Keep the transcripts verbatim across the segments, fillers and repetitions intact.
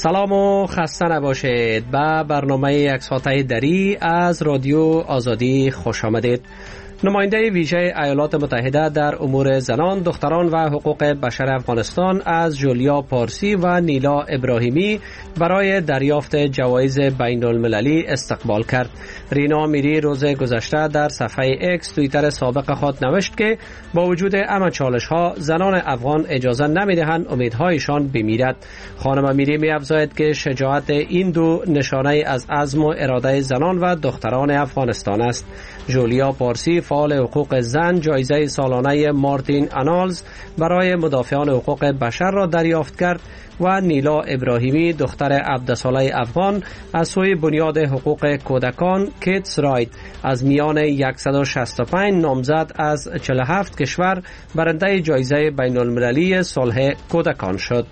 سلام و خسته نباشید. به برنامه یک ساعته دری از رادیو آزادی خوش آمدید. نماینده ویژه ایالات متحده در امور زنان، دختران و حقوق بشر افغانستان از جولیا پارسی و نیلا ابراهیمی برای دریافت جوایز بین المللی استقبال کرد. رینا میری روز گذشته در صفحه اکس توییتر سابق خود نوشت که با وجود همه چالش ها زنان افغان اجازه نمیدهند امیدهایشان بمیرد. خانم میری می افزاید که شجاعت این دو نشانه از عزم و اراده زنان و دختران افغانستان است. جولیا پارسی فعال حقوق زن جایزه سالانه مارتین آنالز برای مدافعان حقوق بشر را دریافت کرد و نیلا ابراهیمی دختر عبدالصالح افغان از سوی بنیاد حقوق کودکان کیدز رایت از میان صد و شصت و پنج نامزد از چهل و هفت کشور برنده جایزه بین المللی صلح کودکان شد.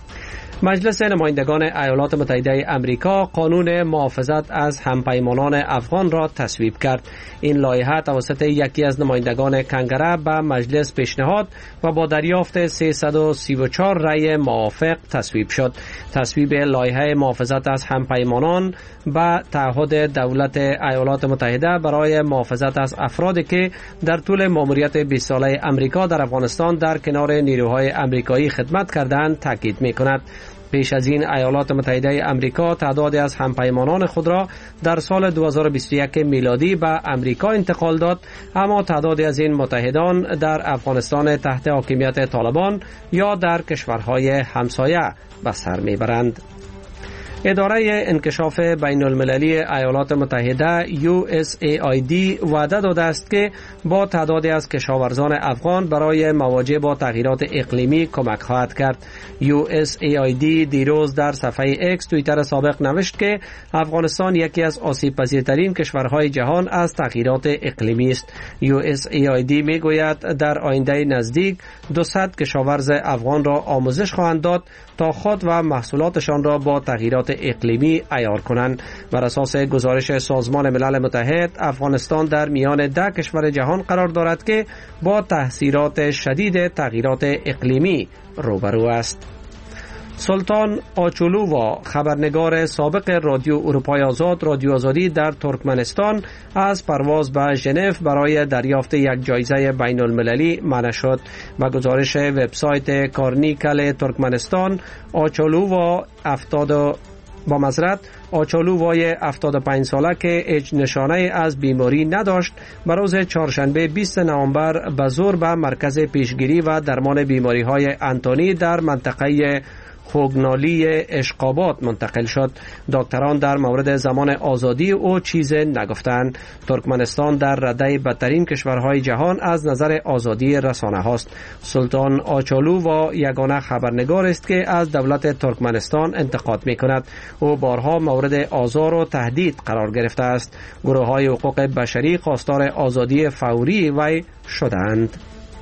مجلس نمایندگان ایالات متحده آمریکا قانون محافظت از همپیمانان افغان را تصویب کرد. این لایحه توسط یکی از نمایندگان کنگره به مجلس پیشنهاد و با دریافت سیصد و سی و چهار رأی موافق تصویب شد. تصویب لایحه محافظت از همپیمانان به تعهد دولت ایالات متحده برای محافظت از افرادی که در طول ماموریت بیست ساله آمریکا در افغانستان در کنار نیروهای آمریکایی خدمت کردند تاکید می‌کند. پیش از این ایالات متحده آمریکا تعدادی از همپیمانان خود را در سال دو هزار و بیست و یک میلادی به آمریکا انتقال داد، اما تعدادی از این متحدان در افغانستان تحت حاکمیت طالبان یا در کشورهای همسایه به سر میبرند. اداره انکشاف بین المللی ایالات متحده یو اس ای آی دی وعده داده است که با تعدادی از کشاورزان افغان برای مواجه با تغییرات اقلیمی کمک خواهد کرد. یو اس ای آی دی دیروز در صفحه اکس توییتر سابق نوشت که افغانستان یکی از آسیب پذیرترین کشورهای جهان از تغییرات اقلیمی است. یو اس ای آی دی می گوید در آینده نزدیک دویست کشاورز افغان را آموزش خواهند داد تا خود و محصولاتشان را با تغییرات اقلیمی عیار کنند. بر اساس گزارش سازمان ملل متحد، افغانستان در میان ده کشور جهان قرار دارد که با تاثیرات شدید تغییرات اقلیمی روبرو است. سلطان آچولووا، خبرنگار سابق رادیو اروپای آزاد رادیو آزادی در ترکمنستان، از پرواز به ژنو برای دریافت یک جایزه بین المللی منع شد. با گزارش وبسایت کارنیکل ترکمنستان، آچولووا افتاد با مزرعت آچولووای هفتاد و پنج ساله که هیچ نشانه از بیماری نداشت، به روز چهارشنبه بیست نوامبر به زور به مرکز پیشگیری و درمان بیماری های انتونی در منطقه خوگنالی اشقابات منتقل شد. دکتران در مورد زمان آزادی او چیز نگفتند. ترکمنستان در رده بدترین کشورهای جهان از نظر آزادی رسانه هاست. سلطان آچولووا یگانه خبرنگار است که از دولت ترکمنستان انتقاد می کند. او بارها مورد آزار و تهدید قرار گرفته است. گروه های حقوق بشری خواستار آزادی فوری وی شدند.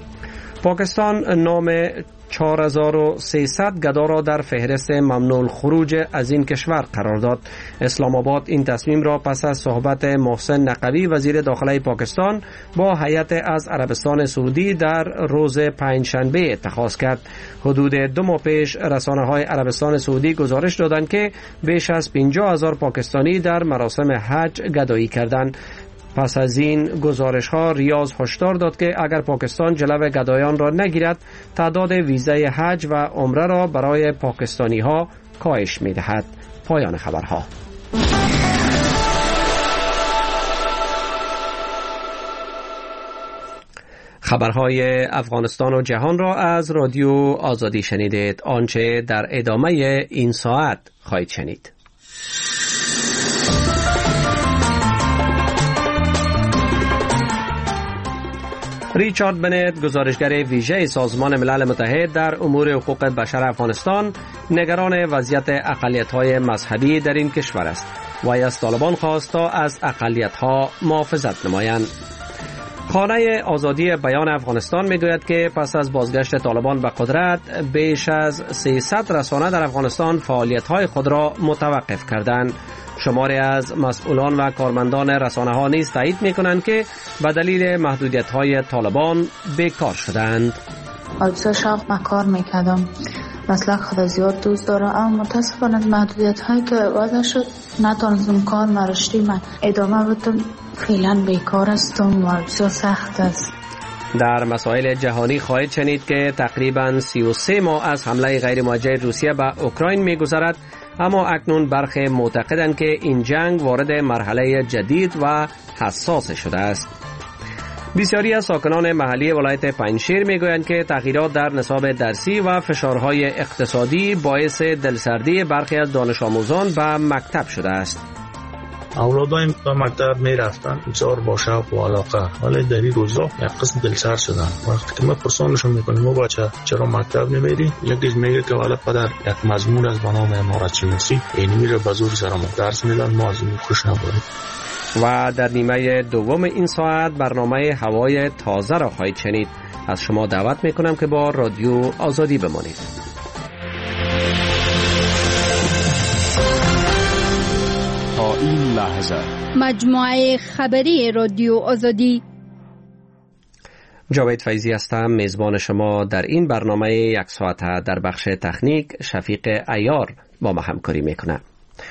پاکستان نام چهار هزار و سیصد گدا را در فهرست ممنوع الخروج از این کشور قرار داد. اسلام آباد این تصمیم را پس از صحبت محسن نقوی وزیر داخله پاکستان با هیئت از عربستان سعودی در روز پنجشنبه اتخاذ کرد. حدود دو ماه پیش رسانه‌های عربستان سعودی گزارش دادند که بیش از پنجاه هزار پاکستانی در مراسم حج گدایی کردند. پس از این گزارش ها ریاض هشدار داد که اگر پاکستان جلو گدایان را نگیرد، تعداد ویزای حج و عمره را برای پاکستانی ها کاهش می دهد. پایان خبرها. خبرهای افغانستان و جهان را از رادیو آزادی شنیدید. آنچه در ادامه این ساعت خواهید شنید. ریچارد بنت، گزارشگر ویژه سازمان ملل متحد در امور حقوق بشر افغانستان، نگران وضعیت اقلیت‌های مذهبی در این کشور است. وی از طالبان خواست تا از اقلیت‌ها محافظت نمایند. خانه آزادی بیان افغانستان میگوید که پس از بازگشت طالبان به قدرت، بیش از سیصد رسانه در افغانستان فعالیت‌های خود را متوقف کردند. شماری از مسئولان و کارمندان رسانه ها نیز تایید می کنند که به دلیل محدودیت های طالبان بیکار شدند. حادثه شب من کار میکردم مسلک خود زیاد دوست دارم، اما متاسفانه از محدودیت هایی که وضع شد نتونستم کار مرشتی من ادامه بدم. فعلا بیکار هستم و بسیار سخت است. در مسائل جهانی خواهید شنید که تقریباً سی و سه ماه از حمله غیر موجه روسیه به اوکراین می‌گذرد، اما اکنون برخی معتقدند که این جنگ وارد مرحله جدید و حساس شده است. بسیاری از ساکنان محلی ولایت پنجشیر میگویند که تغییرات در نصاب درسی و فشارهای اقتصادی باعث دلسردی برخی از دانش آموزان به مکتب شده است. اولادایم به مکتب می رفتن بسیار با شوق و علاقه، ولی در این روزا یک قسم دلسرد شدن. وقتی که ما پرسانشون میکنیم ما بچه چرا مکتب نمیری، یکیش میگه که والا پدر یک مضمون از به نام امارت شناسی اینی میره به زور سرمون درس میدن، ما از این خوش نبودیم. و در نیمه دوم این ساعت برنامه هوای تازه را خواهید شنید. از شما دعوت میکنم که با رادیو آزادی بمانید. تا این لحظه مجموعه خبری رادیو آزادی. جاوید فیضی هستم، میزبان شما در این برنامه یک ساعته. در بخش تکنیک شفیق عیار با ما همکاری میکنه.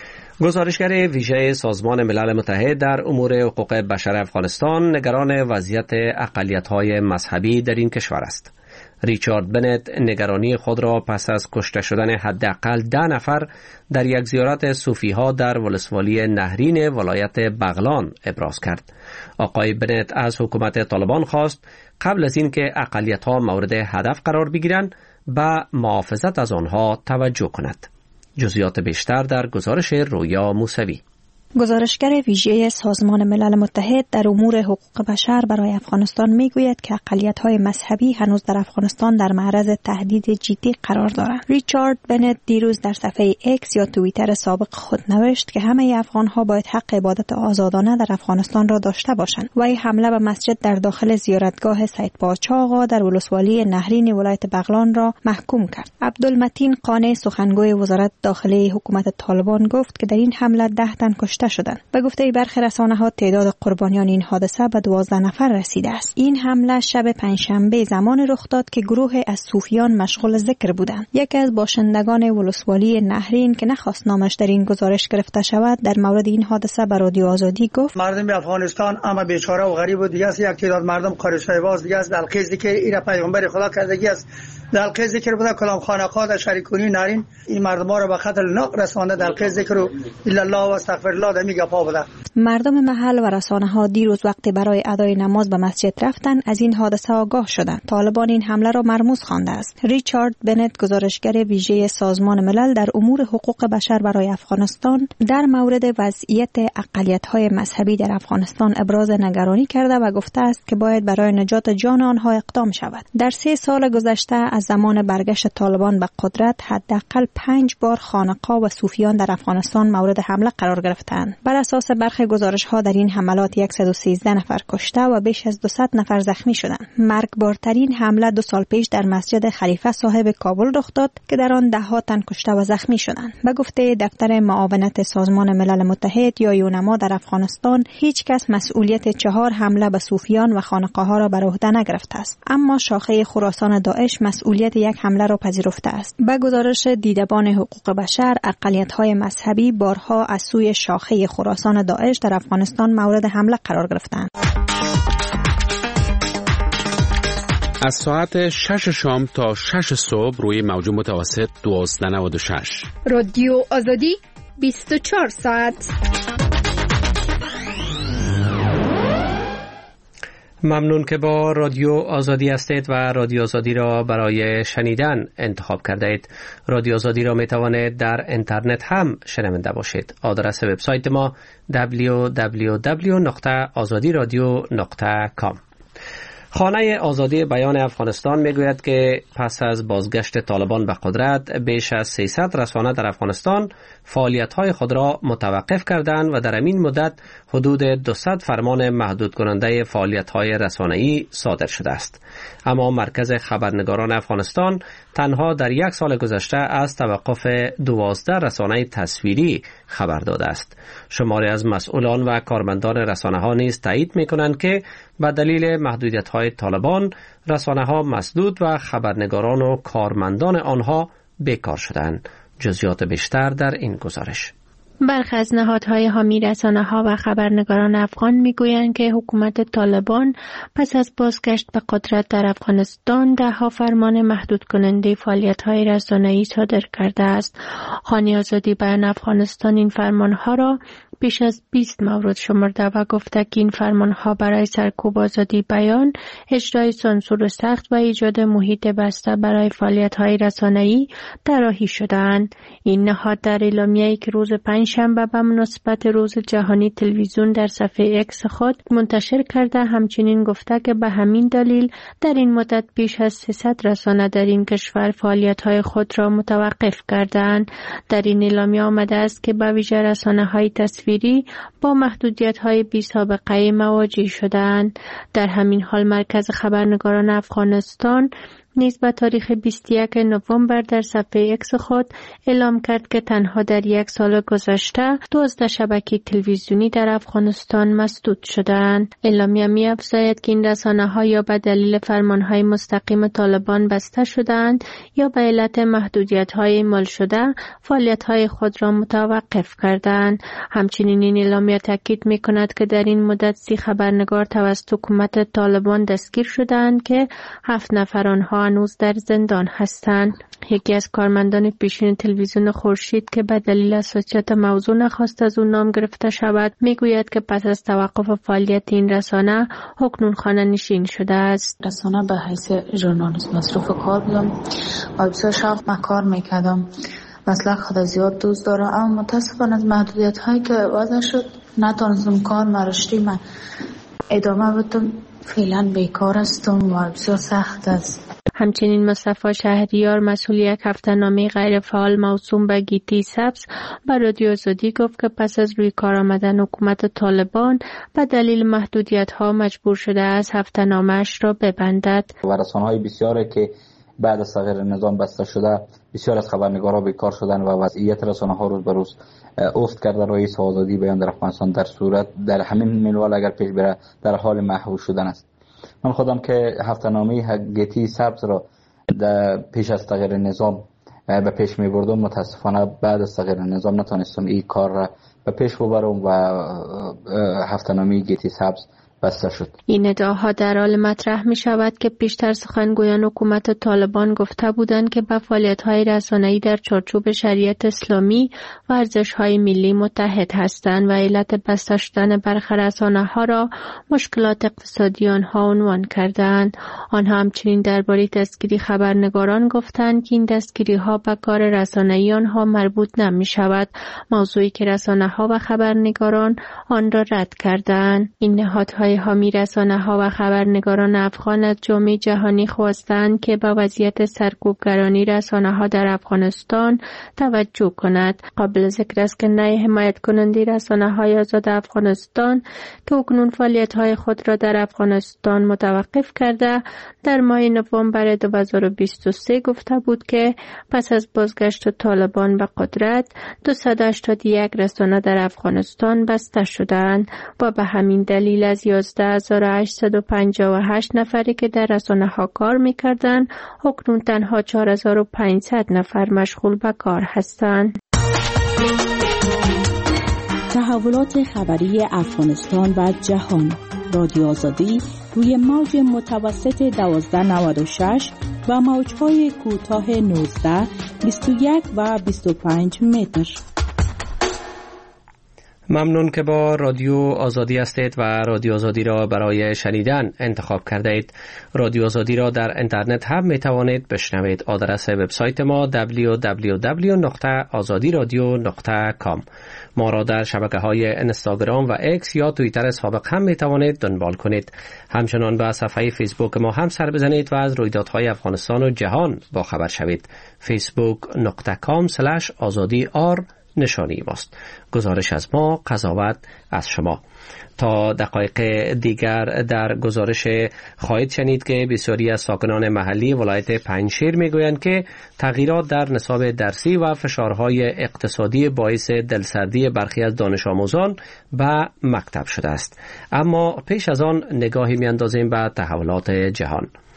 گزارشگر ویژه سازمان ملل متحد در امور حقوق بشر افغانستان نگران وضعیت اقلیت‌های مذهبی در این کشور است. ریچارد بنت نگرانی خود را پس از کشته شدن حداقل ده نفر در یک زیارت صوفی‌ها در ولسوالی نهرین ولایت بغلان ابراز کرد. آقای بنت از حکومت طالبان خواست قبل از اینکه اقلیت‌ها مورد هدف قرار بگیرند به محافظت از آنها توجه کند. جزئیات بیشتر در گزارش رویا موسوی. گزارشگر ویژه سازمان ملل متحد در امور حقوق بشر برای افغانستان میگوید که اقلیت‌های مذهبی هنوز در افغانستان در معرض تهدید جدی قرار دارند. ریچارد بنت دیروز در صفحه ایکس یا توییتر سابق خود نوشت که همه افغان‌ها باید حق عبادت آزادانه در افغانستان را داشته باشند و این حمله به مسجد در داخل زیارتگاه سید پاچا آقا در ولسوالی نهرین ولایت بغلان را محکوم کرد. عبدالمتین قانع سخنگوی وزارت داخلی حکومت طالبان گفت که در این حمله ده تن کشته شدند. به گفته برخی رسانه‌ها تعداد قربانیان این حادثه به دوازده نفر رسیده است. این حمله شب پنجشنبه زمان رخ داد که گروه از صوفیان مشغول ذکر بودند. یکی از باشندگان ولسوالی نهرین که نخواست نامش در این گزارش گرفته شود در مورد این حادثه به رادیو آزادی گفت: مردم افغانستان اما بیچاره و غریب و دیگه است. یک تعداد مردم قارچ‌هایواز دیگه است. دلقی ذکر ایرا پیغمبر خدا کردگی است. دلقی ذکر بوده کلام خانقاه در شریکونی نهرین این مردم را به خطر ناق رسانده. دلقی ذکر و الا الله و استغفر الله میگه پا بوده. مردم محل و رسانه‌ها دیروز وقتی برای ادای نماز به مسجد رفتن از این حادثه آگاه شدند. طالبان این حمله را مرموز خوانده است. ریچارد بنت گزارشگر ویژه سازمان ملل در امور حقوق بشر برای افغانستان در مورد وضعیت اقلیت‌های مذهبی در افغانستان ابراز نگرانی کرده و گفته است که باید برای نجات جان آنها اقدام شود. در سه سال گذشته از زمان برگشت طالبان به قدرت حداقل پنج بار خانقاه و صوفیان در افغانستان مورد حمله قرار گرفتند. بر اساس برخی گزارش‌ها در این حملات صد و سیزده نفر کشته و بیش از دویست نفر زخمی شدند. مرگبارترین حمله دو سال پیش در مسجد خلیفه صاحب کابل رخ داد که در آن ده ها تن کشته و زخمی شدند. به گفته دفتر معاونت سازمان ملل متحد یا یونما در افغانستان هیچ کس مسئولیت چهار حمله به صوفیان و خانقاه‌ها را بر عهده نگرفته است، اما شاخه خراسان داعش مسئولیت یک حمله را پذیرفته است. به گزارش دیدبان حقوق بشر اقلیت‌های مذهبی بارها از سوی شاخه خراسان داعش در افغانستان مورد حمله قرار گرفتند. از ساعت شش شام تا شش صبح روی موج متوسط دوازده نود و شش رادیو آزادی بیست و چهار ساعت. ممنون که با رادیو آزادی هستید و رادیو آزادی را برای شنیدن انتخاب کرده اید. رادیو آزادی را می توانید در اینترنت هم شنونده باشید. آدرس وبسایت ما دبلیو دبلیو دبلیو نقطه آزادی رادیو نقطه کام. خانه آزادی بیان افغانستان میگوید که پس از بازگشت طالبان به قدرت بیش از سیصد رسانه در افغانستان فعالیت‌های خود را متوقف کردند و در این مدت حدود دویست فرمان محدود کننده فعالیت‌های رسانه‌ای صادر شده است. اما مرکز خبرنگاران افغانستان تنها در یک سال گذشته از توقف دوازده رسانه تصویری خبر داده است. شماری از مسئولان و کارمندان رسانه‌ها نیز تایید می‌کنند که به دلیل محدودیت‌های طالبان رسانه‌ها مسدود و خبرنگاران و کارمندان آنها بیکار شدند. جزئیات بیشتر در این گزارش. برخی از نهادهای حامی رسانه‌ها و خبرنگاران افغان میگویند که حکومت طالبان پس از بازگشت به قدرت در افغانستان ده‌ها فرمان محدود کننده فعالیت‌های رسانه‌ای صادر کرده است. خانی آزادی بیان افغانستان این فرمان‌ها را بیش از بیست مورد شمرده و گفته که این فرمان‌ها برای سرکوب آزادی بیان، اجرای سانسور سخت و ایجاد محیط بسته برای فعالیت‌های رسانه‌ای طراحی شده‌اند. این نهاد در اعلامیه‌ای که روز پنجشنبه به مناسبت روز جهانی تلویزیون در صفحه اکس خود منتشر کرده همچنین گفته که به همین دلیل در این مدت بیش از سیصد رسانه در این کشور فعالیت‌های خود را متوقف کردند. در این اعلامیه آمده است که به ویژه رسانه‌های تصویری با محدودیت‌های بی سابقه مواجه شدند. در همین حال مرکز خبرنگاران افغانستان نیز به تاریخ بیست و یکم نوامبر در صفحه اکس خود اعلام کرد که تنها در یک سال گذشته دوازده شبکه تلویزیونی در افغانستان مسدود شدند. اعلامیه می‌افزاید که این رسانه‌ها یا به دلیل فرمان‌های مستقیم طالبان بسته شدند یا به علت محدودیت‌های اعمال شده فعالیت‌های خود را متوقف کردند. همچنین این اعلامیه تاکید می‌کند که در این مدت سی خبرنگار توسط حکومت طالبان دستگیر شدند که هفت نفر آنها هنوز در زندان هستند. یکی از کارمندان پیشین تلویزیون خورشید که به دلیل حساسیت موضوع نخواست از او نام گرفته شود میگوید که پس از توقف فعالیت این رسانه اکنون خانه نشین شده است. رسانه به حیث ژورنالیست مصروف کار بودم و بسیار شوق من کار میکردم. مسلک خود زیاد دوست دارم اما متاسفانه از محدودیت هایی که وضع شد نتونستم کار مرشتی من ادامه بدم. فعلا بیکار هستم و بسیار سخت است. همچنین مصطفی شهریار مسئول یک هفته‌نامه غیر فعال موسوم به گیتی سبز به رادیو آزادی گفت که پس از روی کار آمدن حکومت طالبان به دلیل محدودیت‌ها مجبور شده است هفته‌نامه‌اش را ببندد. و رسانه‌های بسیاری که بعد از تغییر نظام بسته شده بسیار از خبرنگارا بیکار شدن و وضعیت رسانه‌ها روز به روز افت کرده. رئیس آزادی بیان در افغانستان در صورت در همین منوال اگر پیش بره در حال محو شدن است. من خودم که هفته‌نامه گیتی سبز را پیش از تغییر نظام به پیش می بردم متاسفانه بعد از تغییر نظام نتونستم این کار را به پیش ببرم و هفته‌نامه گیتی سبز بسته شد. این ادعاها در حال مطرح می شود که پیشتر سخنگویان حکومت طالبان گفته بودند که به فعالیت‌های رسانه‌ای در چارچوب شریعت اسلامی و ارزش‌های ملی متحد هستند و علت بسته شدن برخی رسانه‌ها را مشکلات اقتصادی آنها عنوان کردند. آنها همچنین درباره دستگیری خبرنگاران گفتند که این دستگیری‌ها به کار رسانه‌ای آنها مربوط نمی شود، موضوعی که رسانه‌ها و خبرنگاران آن را رد کردند. این نهادهای حامی رسانه‌ها و خبرنگاران افغان از جامعه جهانی خواستند که به وضعیت سرکوبگرانی رسانه‌ها در افغانستان توجه کند. قابل ذکر است که نیروی حمایت کننده رسانه‌های آزاد افغانستان که اکنون فعالیت‌های خود را در افغانستان متوقف کرده در ماه نوامبر دو هزار و بیست و سه گفته بود که پس از بازگشت طالبان به قدرت دویست و هشتاد و یک رسانه در افغانستان بسته شدند و به همین دلیل از یازده هزار و هشتصد و پنجاه و هشت نفری که در رسانه‌ها کار می‌کردند اکنون تنها چهار هزار و پانصد نفر مشغول به کار هستند. تحولات خبری افغانستان و جهان. رادیو آزادی روی موج متوسط دوازده نود و شش و موج‌های کوتاه نوزده، بیست و یک و بیست و پنج متر. ممنون که با رادیو آزادی هستید و رادیو آزادی را برای شنیدن انتخاب کرده اید. رادیو آزادی را در اینترنت هم می توانید بشنوید. آدرس وبسایت ما دبلیو دبلیو دبلیو دات آزادی رادیو دات کام. ما را در شبکه‌های اینستاگرام و ایکس یا توییتر سابق هم می توانید دنبال کنید. همچنان به صفحه فیسبوک ما هم سر بزنید و از رویدادهای افغانستان و جهان با خبر شوید. فیسبوک دات کام اسلش آزادی آر نشانی ماست. گزارش از ما، قضاوت از شما. تا دقایق دیگر در گزارش خواهید شنید که بسیاری از ساکنان محلی ولایت پنجشیر میگویند که تغییرات در نصاب درسی و فشارهای اقتصادی باعث دلسردی برخی از دانش آموزان به مکتب شده است. اما پیش از آن نگاهی میاندازیم به تحولات جهان.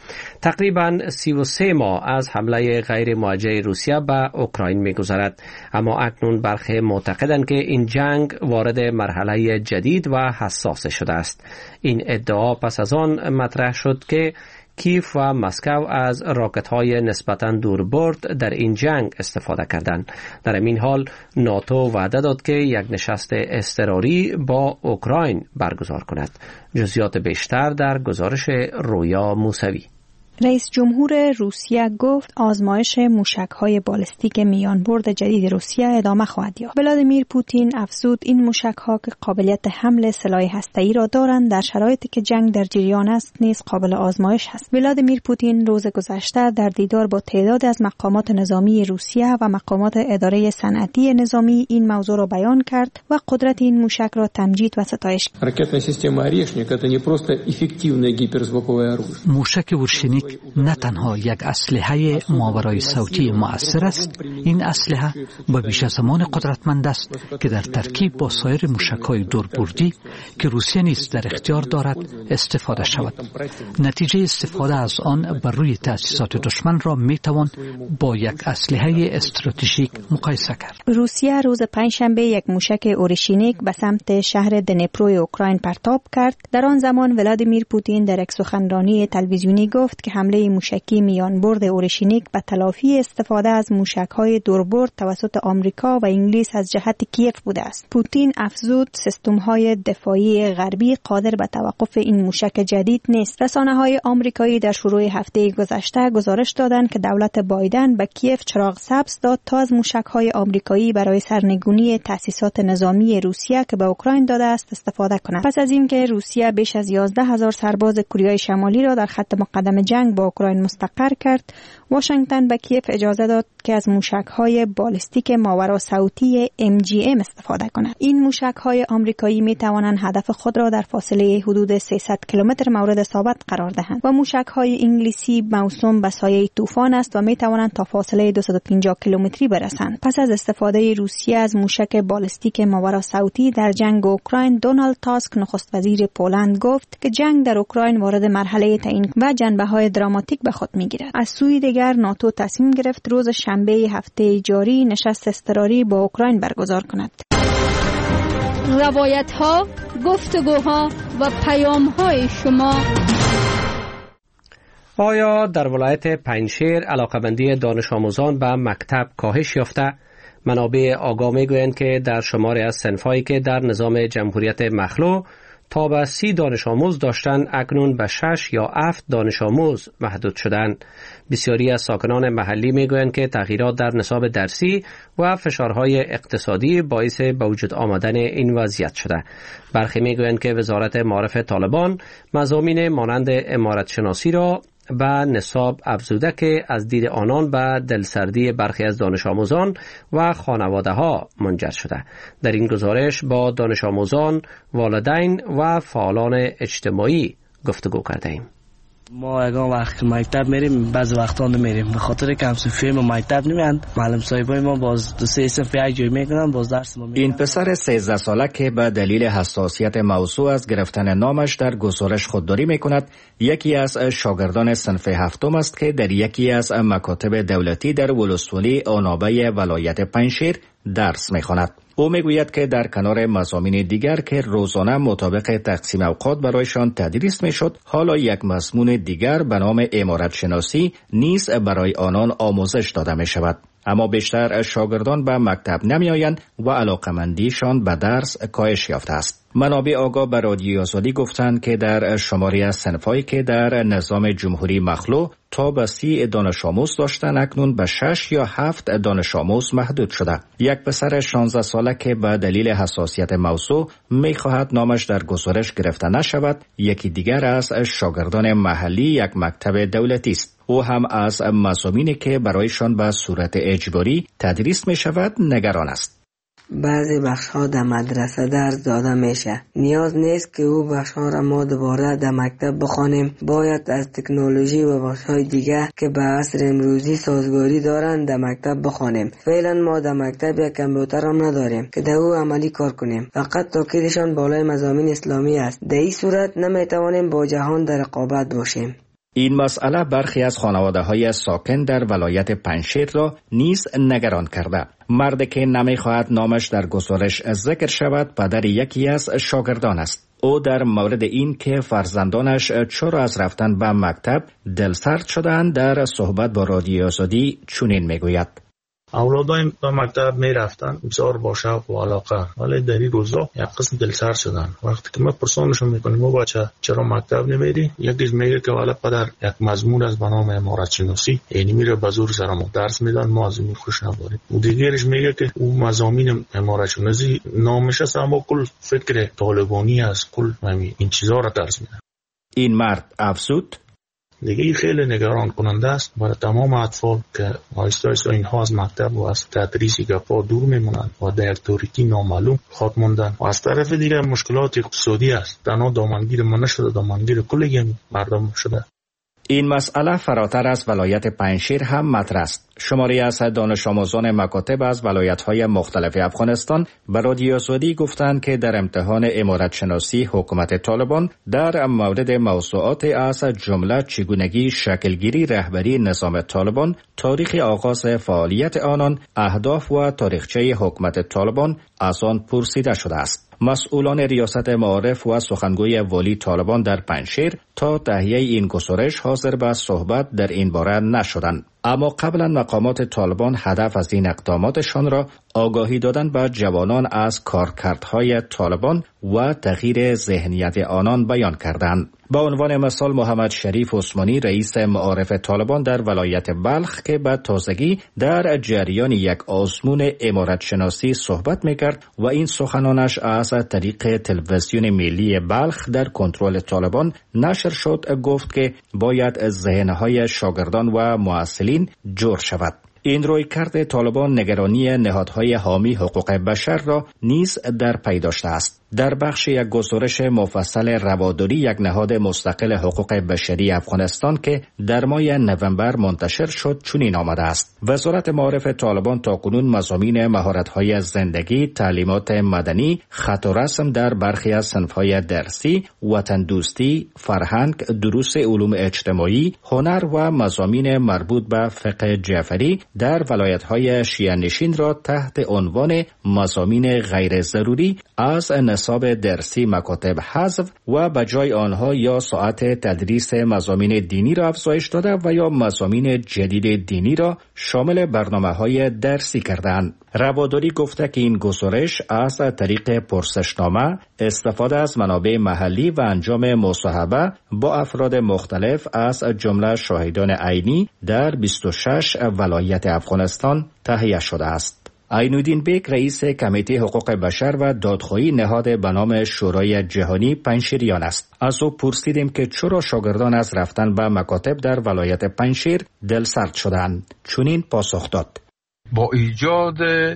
تقریباً سی و سه ماه از حمله غیر موجه روسیه به اوکراین می‌گذرد، اما اکنون برخی معتقدند که این جنگ وارد مرحله جدید و حساس شده است. این ادعا پس از آن مطرح شد که کیف و مسکو از راکت‌های نسبتاً دوربرد در این جنگ استفاده کردند. در این حال ناتو وعده داد که یک نشست اضطراری با اوکراین برگزار کند. جزئیات بیشتر در گزارش رویا موسوی. رئیس جمهور روسیه گفت آزمایش موشک‌های بالستیک میانبرد جدید روسیه ادامه خواهد یافت. ولادیمیر پوتین افزود این موشک‌ها که قابلیت حمل سلاح هسته‌ای را دارند در شرایطی که جنگ در جریان است نیز قابل آزمایش است. ولادیمیر پوتین روز گذشته در دیدار با تعداد از مقامات نظامی روسیه و مقامات اداره صنعتی نظامی این موضوع را بیان کرد و قدرت این موشک را تمجید و ستایش کرد. رکتنا سیستم اریشنیک это не просто эффективное гиперзвуковое оружие. موشک ورشنیک نه تنها یک اسلحه ماورای صوتی مؤثر است، این اسلحه به بیش از زمان قدرتمند است که در ترکیب با سایر موشک‌های دوربردی که روسیه نیز در اختیار دارد استفاده شود. نتیجه استفاده از آن بر روی تأسیسات دشمن را میتوان با یک اسلحه استراتژیک مقایسه کرد. روسیه روز پنجشنبه یک موشک اورشنیک به سمت شهر دنیپروی اوکراین پرتاب کرد. در آن زمان ولادیمیر پوتین در یک سخنرانی تلویزیونی گفت که حمله موشکی میانبرد اورشنیک به تلافی استفاده از موشک‌های دوربرد توسط آمریکا و انگلیس از جهت کیف بوده است. پوتین افزود سیستم‌های دفاعی غربی قادر به توقف این موشک جدید نیست. رسانه‌های آمریکایی در شروع هفته گذشته گزارش دادند که دولت بایدن به کیف چراغ سبز داد تا از موشک‌های آمریکایی برای سرنگونی تأسیسات نظامی روسیه که به اوکراین داده است استفاده کند. پس از اینکه روسیه بیش از یازده هزار سرباز کره شمالی را در خط مقدم جنگ با اوکراین مستقر کرد، واشنگتن به کیف اجازه داد که از موشک‌های بالستیک ماوراءصوتی ام جی ام استفاده کند. این موشک‌های آمریکایی می‌توانند هدف خود را در فاصله حدود سیصد کیلومتر مورد اصابت قرار دهند و موشک‌های انگلیسی موسوم به سایه طوفان است و می‌توانند تا فاصله دویست و پنجاه کیلومتری برسند. پس از استفاده روسیه از موشک بالستیک ماوراءصوتی در جنگ اوکراین، دونالد تاسک نخست وزیر پولند گفت که جنگ در اوکراین وارد مرحله تعیین و جنبه‌های دراماتیک به خود می‌گیرد. از سوی دیگر ناتو تصمیم گرفت روز شنبه هفته جاری نشست اضطراری با اوکراین برگزار کند. روایت‌ها، گفتگوها و پیام‌های شما. آیا در ولایت پنجشیر علاقه‌مندی دانش آموزان به مکتب کاهش یافته؟ منابع آگاه می‌گویند که در شماری از صنف‌هایی که در نظام جمهوریت مخلوع تا به سی دانش آموز داشتن اکنون به شش یا هفت دانش آموز محدود شدند. بسیاری از ساکنان محلی میگویند که تغییرات در نصاب درسی و فشارهای اقتصادی باعث به وجود آمدن این وضعیت شده. برخی میگویند که وزارت معارف طالبان مضامین مانند عمارت شناسی را به نصاب افزوده که از دید آنان به دلسردی برخی از دانش آموزان و خانواده ها منجر شده. در این گزارش با دانش آموزان، والدین و فعالان اجتماعی گفتگو کرده ایم. ما اگه وقت مکتب میریم بعض وقتا نمیریم به خاطر کم صفحه ما مکتب نمیاند. معلم صاحبای ما باز دو سه صفحه یک جای میکنن باز درس ما میگن. این پسر سیزده ساله که به دلیل حساسیت موضوع از گرفتن نامش در گزارش خودداری میکند یکی از شاگردان صنف هفتم است که در یکی از مکاتب دولتی در ولسوالی آنابه ولایت پنجشیر درس میخواند. او میگوید که در کنار مضامین دیگر که روزانه مطابق تقسیم اوقات برایشان تدریس میشد، حالا یک مضمون دیگر به نام عمارت شناسی نیز برای آنان آموزش داده می شود. اما بیشتر شاگردان به مکتب نمی آیند و علاقمندیشان به درس کاهش یافته است. منابع آگاه به رادیوی آزادی گفتند که در شماری از صنفایی که در نظام جمهوری مخلوع تا به سی دانش آموز داشتن اکنون به شش یا هفت دانش آموز محدود شده. یک پسر شانزده ساله که به دلیل حساسیت موضوع می خواهد نامش در گزارش گرفته نشود، یکی دیگر از شاگردان محلی یک مکتب دولتی است. او هم از مضامینی که برایشان به صورت اجباری تدریس می شود نگران است. بعضی بخش‌ها در مدرسه درس داده میشه. نیاز نیست که او بخش‌ها را ما دوباره در مکتب بخوانیم. باید از تکنولوژی و بخش‌های دیگه که به عصر امروزی سازگاری دارند در مکتب بخوانیم. فعلا ما در مکتب یک کامپیوتر هم نداریم که در او عملی کار کنیم. فقط تاکیدشان بالای مضامین اسلامی است. در این صورت نمیتوانیم با جهان در رقابت باشیم. این مسئله برخی از خانواده‌های ساکن در ولایت پنجشیر را نیز نگران کرده. مردی که نمی‌خواهد نامش در گزارش ذکر شود پدر یکی از شاگردان است. او در مورد این که فرزندانش چرا از رفتن به مکتب دلسرد شدند در صحبت با رادیو آزادی چنین میگوید: اولادایم به مکتب می رفتن بسیار با شوق و علاقه، ولی در این روزا یک قسم دلسرد شدن. وقتی که ما پرسانشون میکنیم او بچه چرا مکتب نمیری، یکیش میگه که والا پدر یک مضمون از به نام عمارت شناسی یعنی میره به زور سرمون درس میدن، ما از این خوش نباریم. و دیگرش میگه که او مضامین عمارت شناسی نامش است اما کل فکر طالبانی است، کل این چیزا را درس میدن. این مرد افزود: دیگه خیلی نگران کننده است برای تمام اطفال که آیسته آیسته اینها از مکتب و از تدریسی گپا دور میمونند و در یک تاریکی نامعلوم خاک موندن. و از طرف دیگه مشکلات اقتصادی است، تنها دامنگیر ما نشده، دامنگیر کل مردم شده. این مسئله فراتر از ولایت پنجشیر هم مطرح است. شماری از دانش آموزان مکاتب از ولایت‌های مختلف افغانستان به رادیو آزادی گفتند که در امتحان عمارت شناسی حکومت طالبان در مورد موضوعات از جمله چگونگی شکلگیری رهبری نظام طالبان، تاریخ آغاز فعالیت آنان، اهداف و تاریخچه حکومت طالبان از آن پرسیده شده است. مسئولان ریاست معارف و سخنگوی والی طالبان در پنجشیر تا تهیه این گزارش حاضر به صحبت در این باره نشدند. اما قبلا مقامات طالبان هدف از این اقداماتشان را آگاهی دادن به جوانان از کارکردهای طالبان و تغییر ذهنیت آنان بیان کردند. با عنوان مثال محمد شریف عثمانی رئیس معارف طالبان در ولایت بلخ که به تازگی در جریان یک آزمون عمارت شناسی صحبت میکرد و این سخنانش از طریق تلویزیون ملی بلخ در کنترل طالبان نشر شد، گفت که باید ذهنهای شاگردان و معسلین جور شود. این رویکرد طالبان نگرانی نهادهای حامی حقوق بشر را نیز در پی داشته است. در بخش یک گزارش مفصل رواداری یک نهاد مستقل حقوق بشری افغانستان که در ماه نوامبر منتشر شد چنین آمده است: وزارت معارف طالبان تاکنون مضامین مهارت‌های زندگی، تعلیمات مدنی، خط و رسم در برخی از صنف‌های درسی، وطن دوستی، فرهنگ، دروس علوم اجتماعی، هنر و مضامین مربوط به فقه جعفری در ولایت‌های شیعه نشین را تحت عنوان مضامین غیر ضروری از نصاب درسی مکاتب حذف و به جای آنها یا ساعت تدریس مضامین دینی را افزایش داده و یا مضامین جدید دینی را شامل برنامه‌های درسی کردند. رواداری گفته که این گزارش از طریق پرسشنامه، استفاده از منابع محلی و انجام مصاحبه با افراد مختلف از جمله شاهدان عینی در بیست و شش ولایت افغانستان تهیه شده است. عین‌الدین بیگ رئیس کمیته حقوق بشر و دادخواهی نهاد به نام شورای جهانی پنجشیریان است. از او پرسیدیم که چرا شاگردان از رفتن به مکاتب در ولایت پنجشیر دلسرد شدند. چنین پاسخ داد: با ایجاد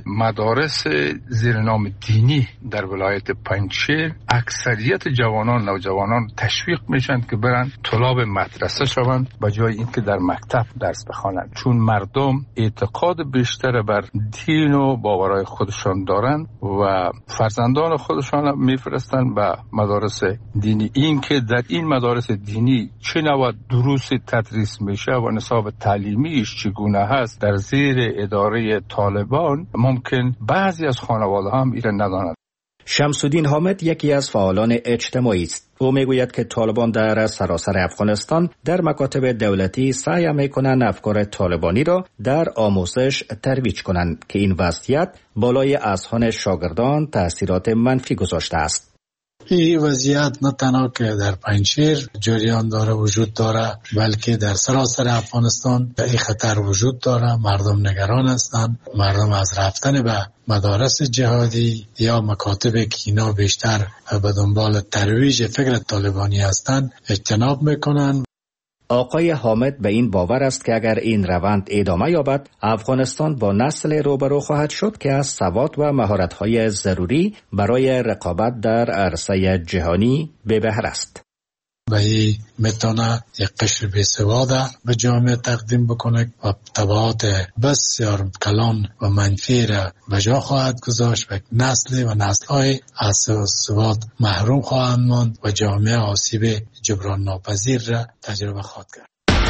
مدارس زیر نام دینی در ولایت پنجشیر اکثریت جوانان نوجوانان تشویق میشن که برن طلاب مدرسه شوند به جای اینکه در مکتب درس بخوانند، چون مردم اعتقاد بیشتر بر دین و باورهای خودشان دارند و فرزندان خودشان میفرستند به مدارس دینی. این که در این مدارس دینی چه نوع دروس تدریس میشه و نصاب تعلیمیش چگونه هست در زیر اداره طالبان، ممکن بعضی از خانواده هم ایره ندانند. شمس‌الدین حامد یکی از فعالان اجتماعی است. او میگوید که طالبان در سراسر افغانستان در مکاتب دولتی سعی میکنند افکار طالبانی را در آموزش ترویج کنند که این وضعیت بالای اذهان شاگردان تأثیرات منفی گذاشته است. این وضعیت نه تنها که در پنجشیر جریان داره وجود داره، بلکه در سراسر افغانستان این خطر وجود داره. مردم نگران هستند، مردم از رفتن به مدارس جهادی یا مکاتب که اینا بیشتر به دنبال ترویج فکر طالبانی هستند اجتناب میکنن. آقای حامد به این باور است که اگر این روند ادامه یابد، افغانستان با نسل روبرو خواهد شد که از سواد و مهارت‌های ضروری برای رقابت در عرصه جهانی به بهره است. و این میتونه یک قشر بیسواده به جامعه تقدیم بکنه و تبعات بسیار کلان و منفی را به جا خواهد گذاشت و نسل و نسل‌های از سواد محروم خواهند ماند و جامعه آسیب جبران ناپذیر را تجربه خواهد کرد.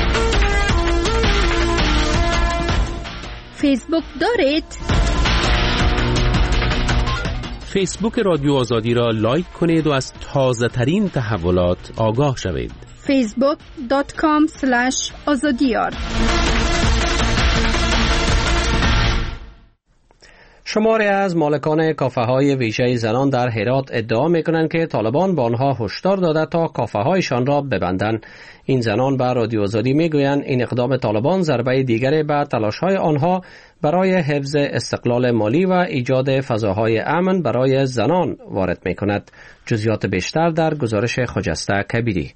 فیسبوک دارید؟ فیسبوک رادیو آزادی را لایک کنید و از تازه ترین تحولات آگاه شوید. فیسبوک دات کام اسلش آزادیار. شماری از مالکان کافه های ویژه زنان در هرات ادعا می کنند که طالبان به آنها هشدار داده تا کافه هایشان را ببندند. این زنان به رادیو آزادی می گویند این اقدام طالبان ضربه دیگری به تلاش های آنها برای حفظ استقلال مالی و ایجاد فضاهای امن برای زنان وارد می کند. جزئیات بیشتر در گزارش خجسته کبیری.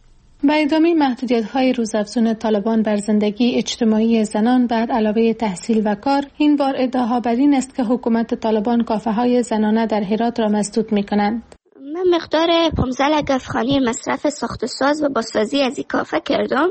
با ادامه محدودیت‌های روزافزون طالبان بر زندگی اجتماعی زنان بعد علاوه تحصیل و کار، این بار ادعاها بر این است که حکومت طالبان کافه‌های زنانه در هرات را مسدود می‌کنند. من مقدار پانزده گفخانی مصرف ساخت و ساز و بازسازی از این کافه کردم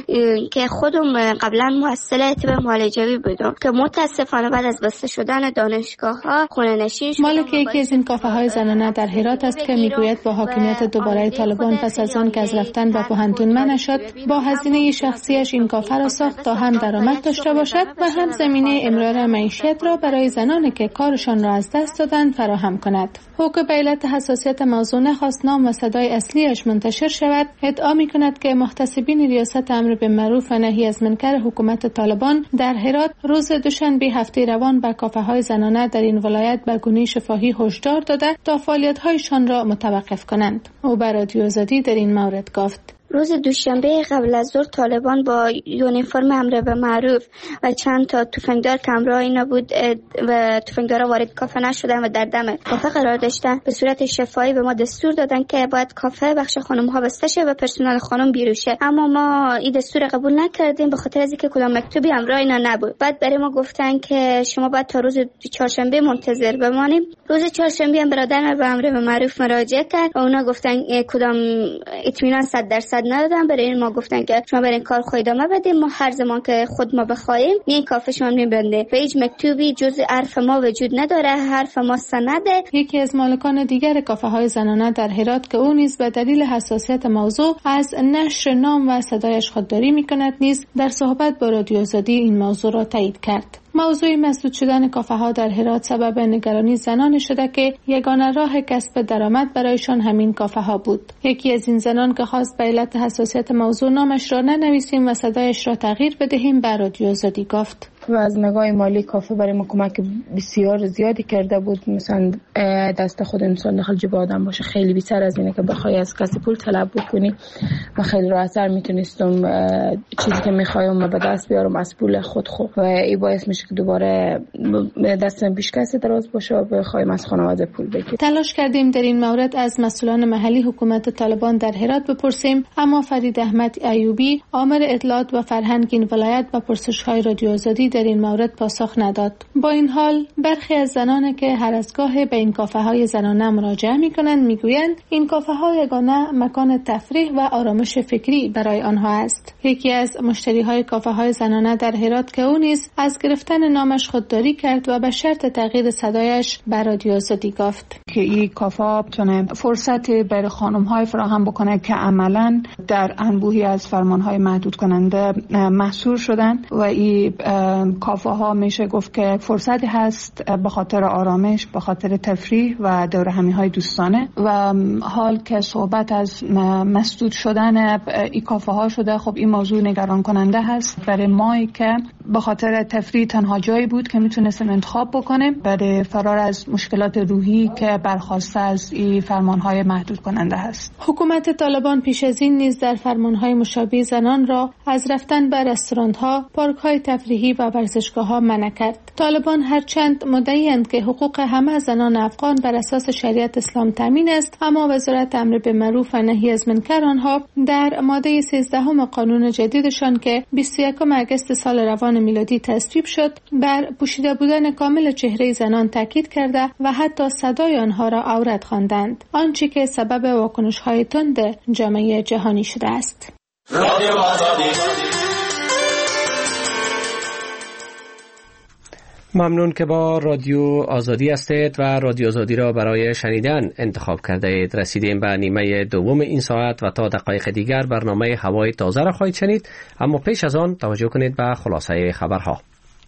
که خودم قبلا محصل طب معالجوی بودم که متاسفانه بعد از بسته شدن دانشگاه ها خونه نشین شدم. مالک یکی از این کافه های زنانه در هرات است که میگوید با حاکمیت دوباره طالبان پس از آن که از رفتن به پوهنتون منع شد، با هزینه شخصیش این کافه را ساخت تا هم درآمد داشته باشد و هم زمینه امرار معیشت را برای زنانی که کارشان را از دست دادند فراهم کند. حقوق به علت حساسیت موضوع نخواست نام و صدای اصلیش منتشر شود. ادعا می کند که محتسبین ریاست امر بالمعروف و نهی از منکر حکومت طالبان در هرات روز دوشنبه هفته روان به کافه های زنانه در این ولایت به گونه شفاهی هشدار داده تا فعالیت هایشان را متوقف کنند. او به رادیو آزادی در این مورد گفت: روز دوشنبه قبل از ظهر طالبان با یونیفرم امر به معروف و چند تا تفنگدار که همراه اینا بود و تفنگدارا وارد کافه نشدن و در دم کافه قرار داشتن، به صورت شفاهی به ما دستور دادن که باید کافه بخش خانم ها بسته شه و پرسنل خانم بیرون شه، اما ما این دستور قبول نکردیم به خاطر از اینکه کدام مکتوبی همراه اینا نبود. بعد برای ما گفتن که شما باید تا روز چهارشنبه منتظر بمانیم. روز چهارشنبه هم برادرم به امر به معروف مراجعه کرد و اونا گفتن کدام اطمینان صد درصد ندادن. برای این ما گفتن که شما برای این کار خود ادامه بدیم، ما هر زمان که خود ما بخوایم این کافه شما میبنده و هیچ مکتوبی جز حرف ما وجود نداره، حرف ما سنده. یکی از مالکان دیگر کافه های زنانه در هرات که او نیز به دلیل حساسیت موضوع از نشر نام و صدایش خودداری میکند نیز در صحبت با رادیو آزادی این موضوع را تایید کرد. موضوع مسدود شدن کافه ها در هرات سبب نگرانی زنان شده که یگانه راه کسب درآمد برایشان همین کافه ها بود. یکی از این زنان که خواست به علت حساسیت موضوع نامش را ننویسیم و صدایش را تغییر بدهیم به رادیو آزادی گفت: و از نگاه مالی کافه برای ما کمک بسیار زیادی کرده بود. مثلا دست خود انسان داخل جیب آدم باشه خیلی بیشتر از اینه که بخوای از کسی پول طلب بکنی. من خیلی راحت‌تر میتونستم چیزی که میخوایم به دست بیارم از پول خود خود و این باعث میشه که دوباره دستم پیش کسی دراز باشه و بخوایم از خانواده پول بگیریم. تلاش کردیم در این مورد از مسئولان محلی حکومت طالبان در هرات بپرسیم، اما فرید احمد ایوبی آمر اطلاعات و فرهنگ این ولایت با پرسش‌های رادیو آزادی در این مورد پاسخ نداد. با این حال برخی از زنان که هر از گاه به این کافه های زنانه مراجعه می کنند می گویند این کافه ها یگانه مکان تفریح و آرامش فکری برای آنها است. یکی از مشتری های کافه های زنانه در هرات که او نیز از گرفتن نامش خودداری کرد و به شرط تغییر صدایش به رادیو آزادی گفت که این کافه ها بتونه فرصت برای خانم های فراهم بکنه که عملاً در انبوهی از فرمان های محدود کننده محصور شدن و این کافه ها میشه گفت که فرصتی هست به خاطر آرامش، به خاطر تفریح و دور همی های دوستانه. و حال که صحبت از مسدود شدن این کافه ها شده، خب این موضوع نگران کننده هست برای ما که به خاطر تفریح تنها جایی بود که میتونستیم انتخاب بکنیم برای فرار از مشکلات روحی که برخواسته از این فرمان های محدود کننده هست. حکومت طالبان پیش از این نیز در فرمان های مشابه زنان را از رفتن به رستوران ها، پارک های تفریحی و ورزشگاه ها منع کرد. طالبان هرچند مدعی‌اند که حقوق همه زنان افغان بر اساس شریعت اسلام تامین است، اما وزارت امر بالمعروف و نهی از منکر آنها در ماده سیزده قانون جدیدشان که بیست و یکم آگوست سال روان سال میلادی تصویب شد، بر پوشیده بودن کامل چهره زنان تاکید کرده و حتی صدای آنها را عورت خواندند، آنچه که سبب واکنش‌های تند جامعه جهانی شده است. رادیو آزادی. ممنون که با رادیو آزادی هستید و رادیو آزادی را برای شنیدن انتخاب کرده اید. رسیدیم به نیمه دوم این ساعت و تا دقایق دیگر برنامه هوای تازه را خواهید شنید، اما پیش از آن توجه کنید به خلاصه خبرها.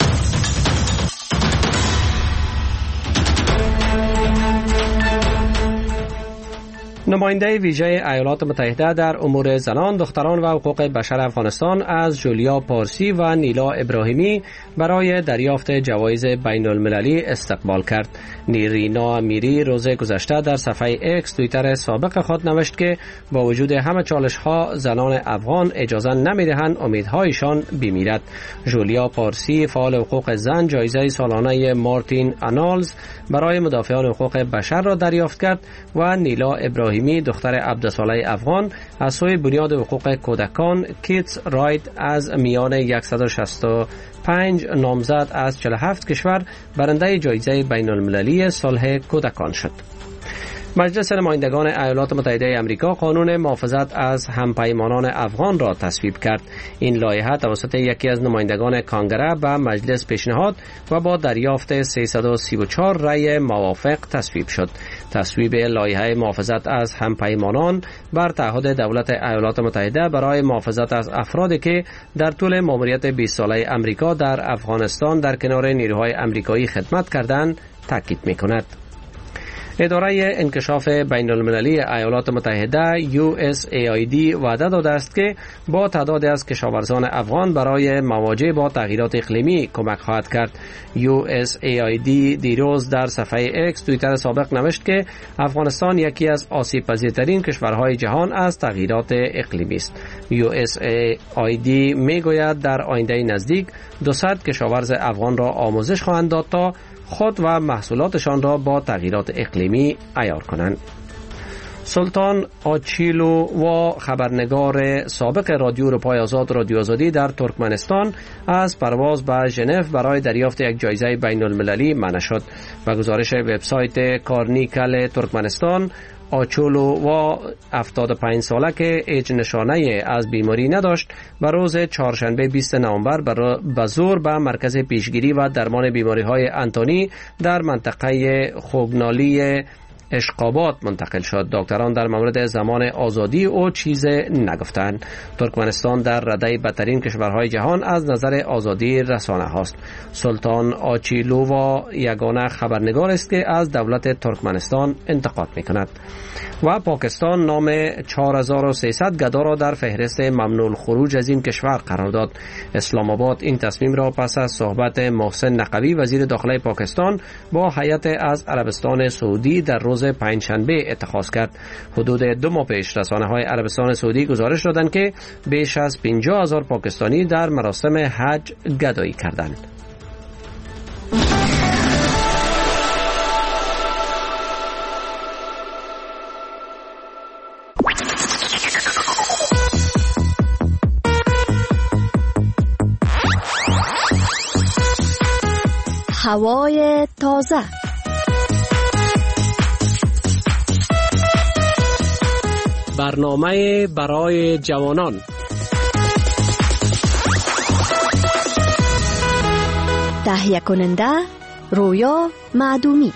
نماینده ویژه ایالات متحده در امور زنان، دختران و حقوق بشر افغانستان از جولیا پارسی و نیلا ابراهیمی برای دریافت جوایز بین المللی استقبال کرد. نیرینا امیری روز گذشته در صفحه اکس توییتر سابق خود نوشت که با وجود همه چالش ها زنان افغان اجازه نمیدهند امیدهایشان بمیرد. جولیا پارسی فعال حقوق زن جایزه سالانه مارتین آنالز برای مدافعان حقوق بشر را دریافت کرد و نیلا ابراهیمی دختر عبدالصالح افغان از سوی بنیاد حقوق کودکان کیدز رایت از میان صد و شصت و پنج نامزد از چهل و هفت کشور برنده جایزه بین المللی صلح کودکان شد. مجلس نمایندگان ایالات متحده آمریکا قانون محافظت از همپیمانان افغان را تصویب کرد. این لایحه توسط یکی از نمایندگان کانگره به مجلس پیشنهاد و با دریافت سیصد و سی و چهار رأی موافق تصویب شد. تصویب لایحه محافظت از همپیمانان بر تعهد دولت ایالات متحده برای محافظت از افرادی که در طول ماموریت بیست ساله آمریکا در افغانستان در کنار نیروهای آمریکایی خدمت کردند تاکید می‌کند. اداره انکشاف بین المللی ایالات متحده یو اس ای آی دی وعده داده است که با تعدادی از کشاورزان افغان برای مواجهه با تغییرات اقلیمی کمک خواهد کرد. یو اس ای آی دی دیروز در صفحه اکس توییتر سابق نوشت که افغانستان یکی از آسیب پذیرترین کشورهای جهان از تغییرات اقلیمی است. یو اس ای آی دی میگوید در آینده نزدیک دوصد کشاورز افغان را آموزش خواهند داد تا خود و محصولاتشان را با تغییرات اقلیمی عیار کنند. سلطان آچیلو و خبرنگار سابق رادیو اروپای آزاد رادیو آزادی در ترکمنستان از پرواز به ژنو برای دریافت یک جایزه بین المللی منع شد. و گزارش وبسایت کارنیکل ترکمنستان، آچولو و هفتاد و پنج ساله که هیچ نشانه از بیماری نداشت و روز چهارشنبه بیست نوامبر به زور به مرکز پیشگیری و درمان بیماری های انتونی در منطقه خوگنالی اشقابات منتقل شد. دکتران در مورد زمان آزادی او چیز نگفتند. ترکمنستان در رده بدترین کشورهای جهان از نظر آزادی رسانه هاست. سلطان آچیلووا یگانه خبرنگار است که از دولت ترکمنستان انتقاد میکند. و پاکستان نام چهار هزار و سیصد گدا را در فهرست ممنوع الخروج از این کشور قرار داد. اسلام آباد این تصمیم را پس از صحبت محسن نقوی وزیر داخلی پاکستان با هیئت از عربستان سعودی در روز پنجشنبه اتخاذ کرد. حدود دو ماه پیش رسانه‌های عربستان سعودی گزارش دادند که بیش از پنجاه هزار پاکستانی در مراسم حج گدایی کردند. هوای تازه. برنامه برای جوانان. تهیه کننده رویا معدومی.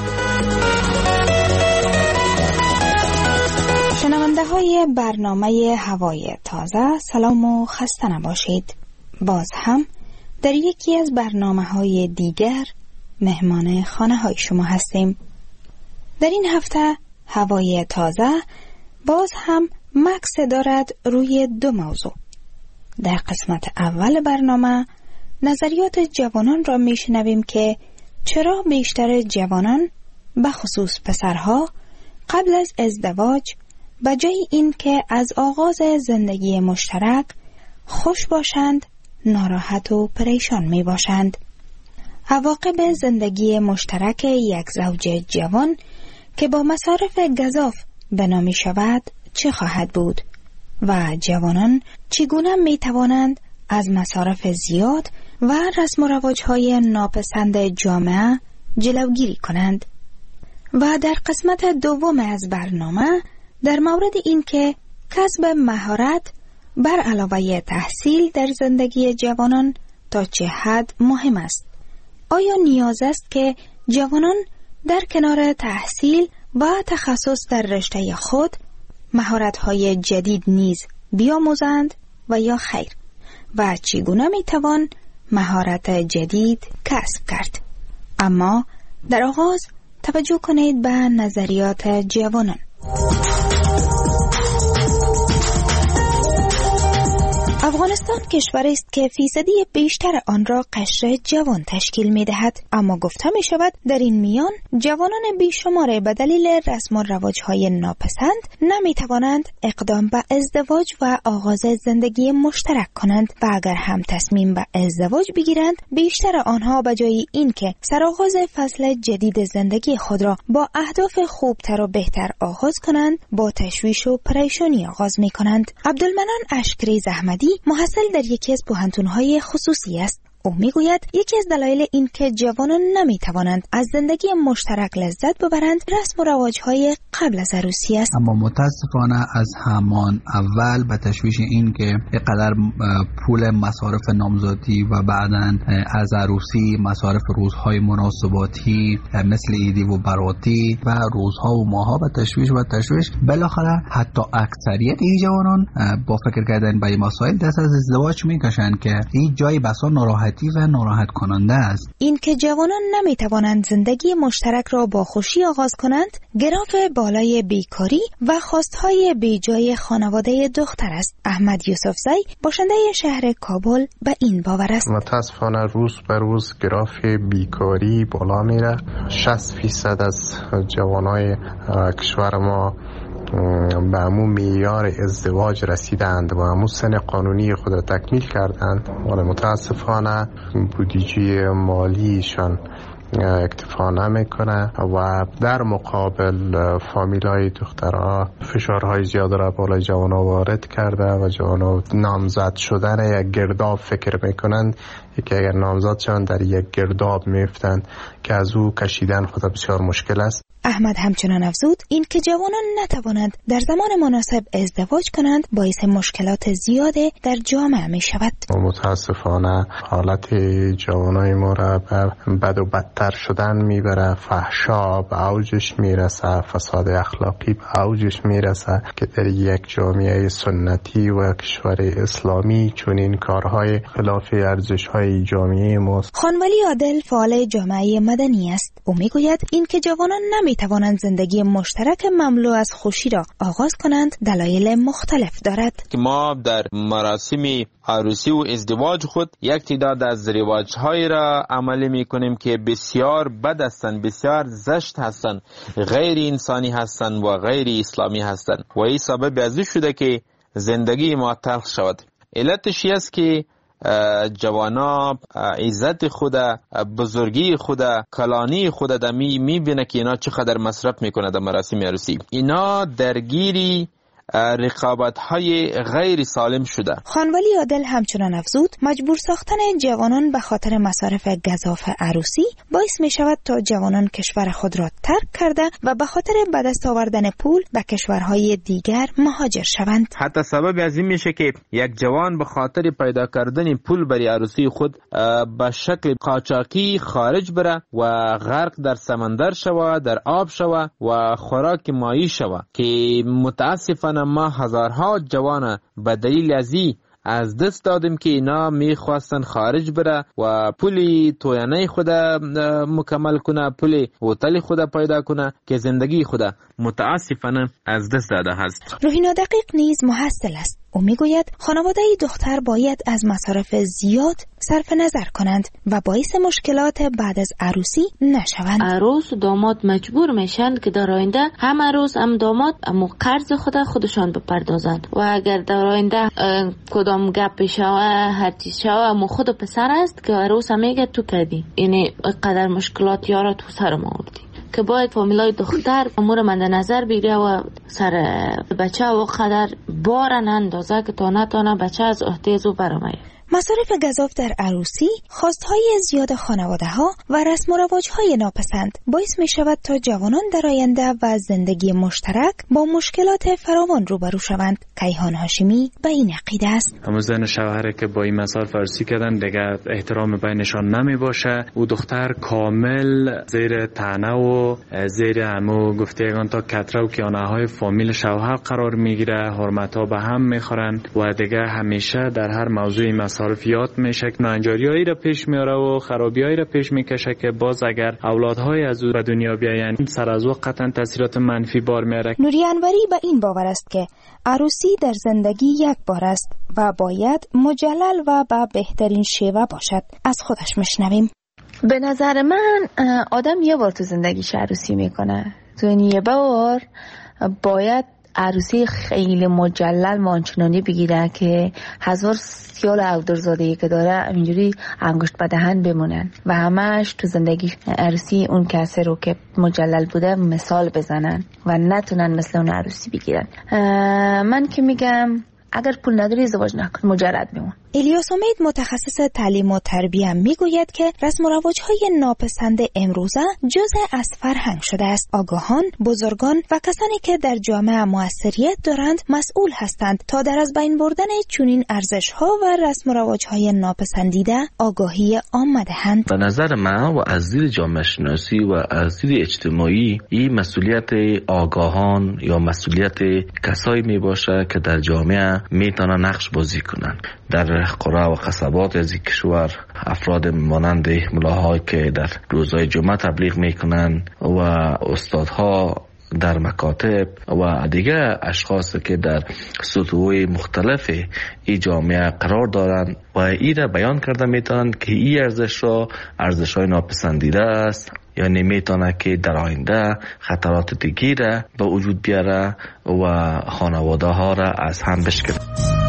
شنونده های برنامه هوای تازه، سلام و خسته نباشید. باز هم در یکی از برنامه های دیگر مهمان خانه های شما هستیم. در این هفته هوای تازه باز هم مکس دارد روی دو موضوع. در قسمت اول برنامه نظریات جوانان را میشنویم که چرا بیشتر جوانان به خصوص پسرها قبل از ازدواج به جای این که از آغاز زندگی مشترک خوش باشند ناراحت و پریشان می باشند. عواقب زندگی مشترک یک زوج جوان که با مصارف گزاف بنا می شود چه خواهد بود و جوانان چگونه می توانند از مصارف زیاد و رسم و رواج‌های ناپسند جامعه جلوگیری کنند. و در قسمت دوم از برنامه در مورد این که کسب مهارت بر علاوه تحصیل در زندگی جوانان تا چه حد مهم است. آیا نیاز است که جوانان در کنار تحصیل و تخصص در رشته خود مهارت‌های جدید نیز بیاموزند و یا خیر؟ و چگونه میتوان مهارت جدید کسب کرد؟ اما در آغاز توجه کنید به نظریات جوانان. افغانستان کشوری است که فیصدی بیشتر آن را قشر جوان تشکیل می دهد، اما گفته می شود در این میان جوانان بیشمار به دلیل رسم و رواج‌های ناپسند نمی توانند اقدام به ازدواج و آغاز زندگی مشترک کنند و اگر هم تصمیم به ازدواج بگیرند بیشتر آنها به جای اینکه سرآغاز فصل جدید زندگی خود را با اهداف خوبتر و بهتر آغاز کنند با تشویش و پریشانی آغاز می کنند. عبدالمنان اشکری زحمدی محصل در یکی از پوهنتون‌های خصوصی است. او میگوید یکی از دلایل این که جوانان نمیتوانند از زندگی مشترک لذت ببرند رسم و رواج‌های قبل از عروسی است. اما متاسفانه از همان اول به تشویش این که اینقدر پول مصارف نامزادی و بعداً از عروسی مصارف روزهای مناسباتی مثل عیدی و براتی و روزها و ماها به تشویش و تشویش بالاخره حتی اکثریت این جوانان با فکر کردن به این مسائل دست از ازدواج میکشند که این جای بسا ناراحتی و ناراحت کننده است. این که جوانان نمیتوانند زندگی مشترک را با خوشی آغاز کنند گراف بالای بیکاری و خواستهای بیجای خانواده دختر است. احمد یوسفزی باشنده شهر کابل به این باور است. متاسفانه روز به روز گراف بیکاری بالا میره. شصت فیصد از جوانای کشور ما به همون معیار ازدواج رسیدند و همون سن قانونی خود را تکمیل کردند، ولی متاسفانه بودجه مالیشان اکتفا نمیکنه و در مقابل فامیلای دخترها فشارهای زیاد را بالای جوانا وارد کرده و جوانا نامزد شدن یک گرداب فکر میکنند که اگر نامزد شوند در یک گرداب میفتند که از او کشیدن خود بسیار مشکل است. احمد همچنان افزود این که جوانان نتوانند در زمان مناسب ازدواج کنند باعث مشکلات زیاد در جامعه می شود. متاسفانه حالت جوانای ما را به بد و بدتر شدن میبره. فحشا به اوجش میرسه، فساد اخلاقی به اوجش میرسه که در یک جامعه سنتی و کشور اسلامی چون این کارهای خلاف ارزش‌های جامعه ماست. خانولی عادل فعال جامعه مدنی است. او میگوید این که جوانان نمی توانند زندگی مشترک مملو از خوشی را آغاز کنند دلایل مختلف دارد. که ما در مراسم عروسی و ازدواج خود یک تعداد از رواج‌های را عملی می‌کنیم که بسیار بد هستند، بسیار زشت هستند، غیر انسانی هستند و غیر اسلامی هستند و این سبب از شده که زندگی ما تلخ شود. علتش است که جوانا عزت خود، بزرگی خود، کلانی خود در می میبینه که اینا چقدر مصرف میکنه در مراسم عروسی. اینا درگیری رقابت های غیر سالم شده. خانولی عادل همچنان افزود مجبور ساختن جوانان به خاطر مصارف گزاف عروسی باعث می شود تا جوانان کشور خود را ترک کرده و به خاطر به دست آوردن پول به کشورهای دیگر مهاجر شوند. حتی سبب از این میشه که یک جوان به خاطر پیدا کردن پول برای عروسی خود به شکل قاچاقی خارج بره و غرق در سمندر شوه، در آب شوه و خوراک مایی شوه که متاسفانه ما هزارها جوان به دلیل ازی از دست دادیم که اینا میخواستن خارج بره و پولی توینه خود مکمل کنه، پولی هتل خود پیدا کنه که زندگی خود متاسفانه از دست داده هست. روحینا دقیق نیز محصل است. او میگوید خانواده دختر باید از مصارف زیاد صرف نظر کنند و باعث مشکلات بعد از عروسی نشوند. عروس و داماد مجبور میشن که در آینده هم عروس هم داماد امو قرض خود خودشان بپردازند و اگر در آینده کدام گپ شوه هر چیز شوه امو خود پسر است که عروس هم میگه تو کردی، یعنی قدر مشکلات یارا تو سر ما آوردی که باید فامیلای دختر امور مند نظر بگیره و سر بچه و قدر بار نندازه که تا نتانه بچه از احتیاج و برامه. مصارف گزاف در عروسی، خواستهای زیاد خانواده ها و رسم و رواج های ناپسند باعث می شود تا جوانان در آینده و زندگی مشترک با مشکلات فراوان روبرو شوند. کیهان هاشمی به این عقیده است. همون زن شوهره که با این مصارف عروسی کردن دیگه احترام بینشان نمی باشه. او دختر کامل زیر طعنه و زیر همو گفتگان تا کتره و کیانه های فامیل شوهر قرار میگیره، حرمت ها به هم میخورن و دیگه همیشه در هر موضوع مصارف یاد میشه که ناانجاریایی را پیش میاره و خرابیایی را پیش میکشه که باز اگر اولادهای از او به دنیا بیاین سر از وقت قطعا تاثیرات منفی بار میاره. نوری انوری به این باور است که عروسی در زندگی یک بار است و باید مجلل و به بهترین شیوه باشد. از خودش میشنویم. به نظر من آدم یه بار تو زندگیش عروسی میکنه، تو این یه بار باید عروسی خیلی مجلل مانچنانی بگیره که هزار سیال اودرزادهی که داره اینجوری انگشت به دهن بمونن و همش تو زندگی عروسی اون کسی رو که مجلل بوده مثال بزنن و نتونن مثل اون عروسی بگیرن. من که میگم اگر پول نداری ازدواج نکن، مجرد بمون. الیاس امید متخصص تعلیم و تربیه میگوید که رسم و رواج‌های ناپسند امروزه جزء از فرهنگ شده است. آگاهان، بزرگان و کسانی که در جامعه موثریت دارند مسئول هستند تا در از بین بردن چنین ارزش‌ها و رسم و رواج‌های ناپسندیده آگاهی عامه دهند. به نظر من و از دید جامعه شناسی و از دید اجتماعی این مسئولیت آگاهان یا مسئولیت کسایی میباشه که در جامعه میتونن نقش بازی کنند. در قرى و قصبات از این کشور افراد مانند ملاهایی که در روزهای جمعه تبلیغ میکنن و استادها در مکاتب و دیگه اشخاص که در سطوح مختلف این جامعه قرار دارن و این را بیان کرده میتونن که این ارزش را ارزش های ناپسندیده است، یعنی میتونه که در آینده خطرات دیگی را به وجود بیاره و خانواده ها را از هم بشکنه.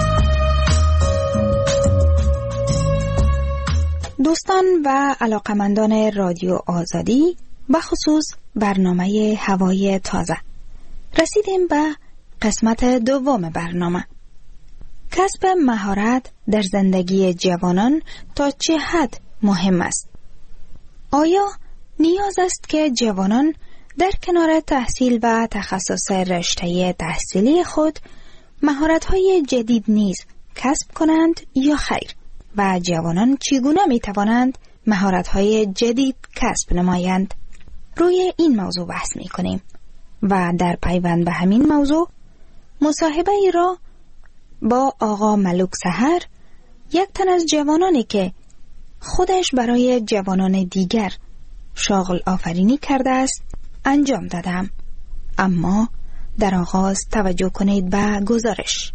دوستان و علاقمندان رادیو آزادی، بخصوص برنامه هوای تازه، رسیدیم به قسمت دوم برنامه. کسب مهارت در زندگی جوانان تا چه حد مهم است؟ آیا نیاز است که جوانان در کنار تحصیل و تخصص رشته تحصیلی خود مهارت‌های جدید نیز کسب کنند یا خیر؟ و جوانان چگونه می توانند مهارت‌های جدید کسب نمایند؟ روی این موضوع بحث می کنیم و در پیوند به همین موضوع مصاحبه ای را با آقا ملوک سحر، یک تن از جوانانی که خودش برای جوانان دیگر شاغل آفرینی کرده است انجام دادم. اما در آغاز توجه کنید به گزارش.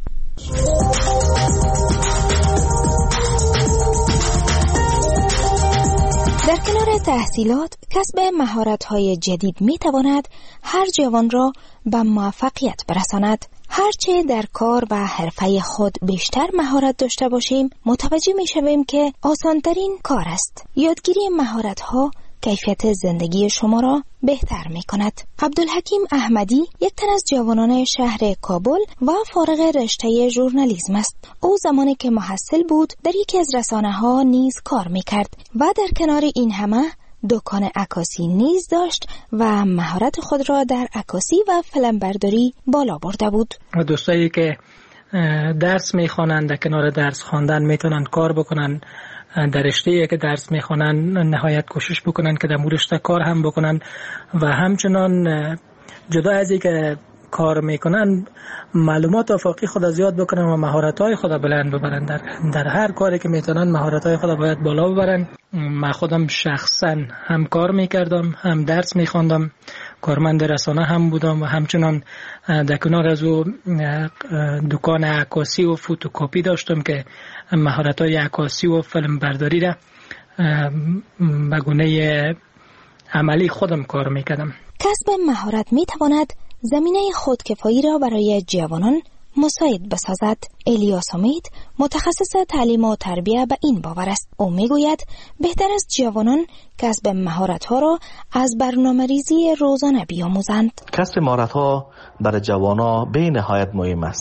در کنار تحصیلات، کسب مهارت‌های جدید می‌تواند هر جوان را به موفقیت برساند. هرچه در کار و حرفه خود بیشتر مهارت داشته باشیم، متوجه می‌شویم که آسان‌ترین کار است. یادگیری مهارت‌ها کیفیت زندگی شما را بهتر می کند. عبدالحکیم احمدی یک تن از جوانان شهر کابل و فارغ رشته ژورنالیسم است. او زمانی که محصل بود در یکی از رسانه ها نیز کار می کرد و در کنار این همه دکان عکاسی نیز داشت و مهارت خود را در عکاسی و فیلمبرداری بالا برده بود. دوستایی که درس می خوانند در کنار درس خواندن میتونن کار بکنن، در رشته‌ای که درس میخوانن نهایت کوشش بکنن که در مورد رشته کار هم بکنن و همچنان جدا از اینکه کار میکنن معلومات آفاقی خود زیاد بکنن و مهارت‌های خود بلند ببرن. در, در هر کاری که میتونن مهارت‌های خود باید بالا ببرن. من خودم شخصا هم کار میکردم، هم درس میخواندم، کارمند رسانه هم بودم و همچنان در کنار از او دکان عکاسی و فوتوکپی داشتم که مهارت‌های عکاسی و فیلم برداری را به گونه عملی خودم کار میکردم. کسب مهارت میتواند زمینه خودکفایی را برای جوانان مساعد بسازد. الیاس امید متخصص تعلیم و تربیه به این باور است. او میگوید بهتر است جوانان کسب مهارت‌ها را از برنامه‌ریزی روزانه بیاموزند. کسب مهارت‌ها برای جوانان به نهایت مهم است.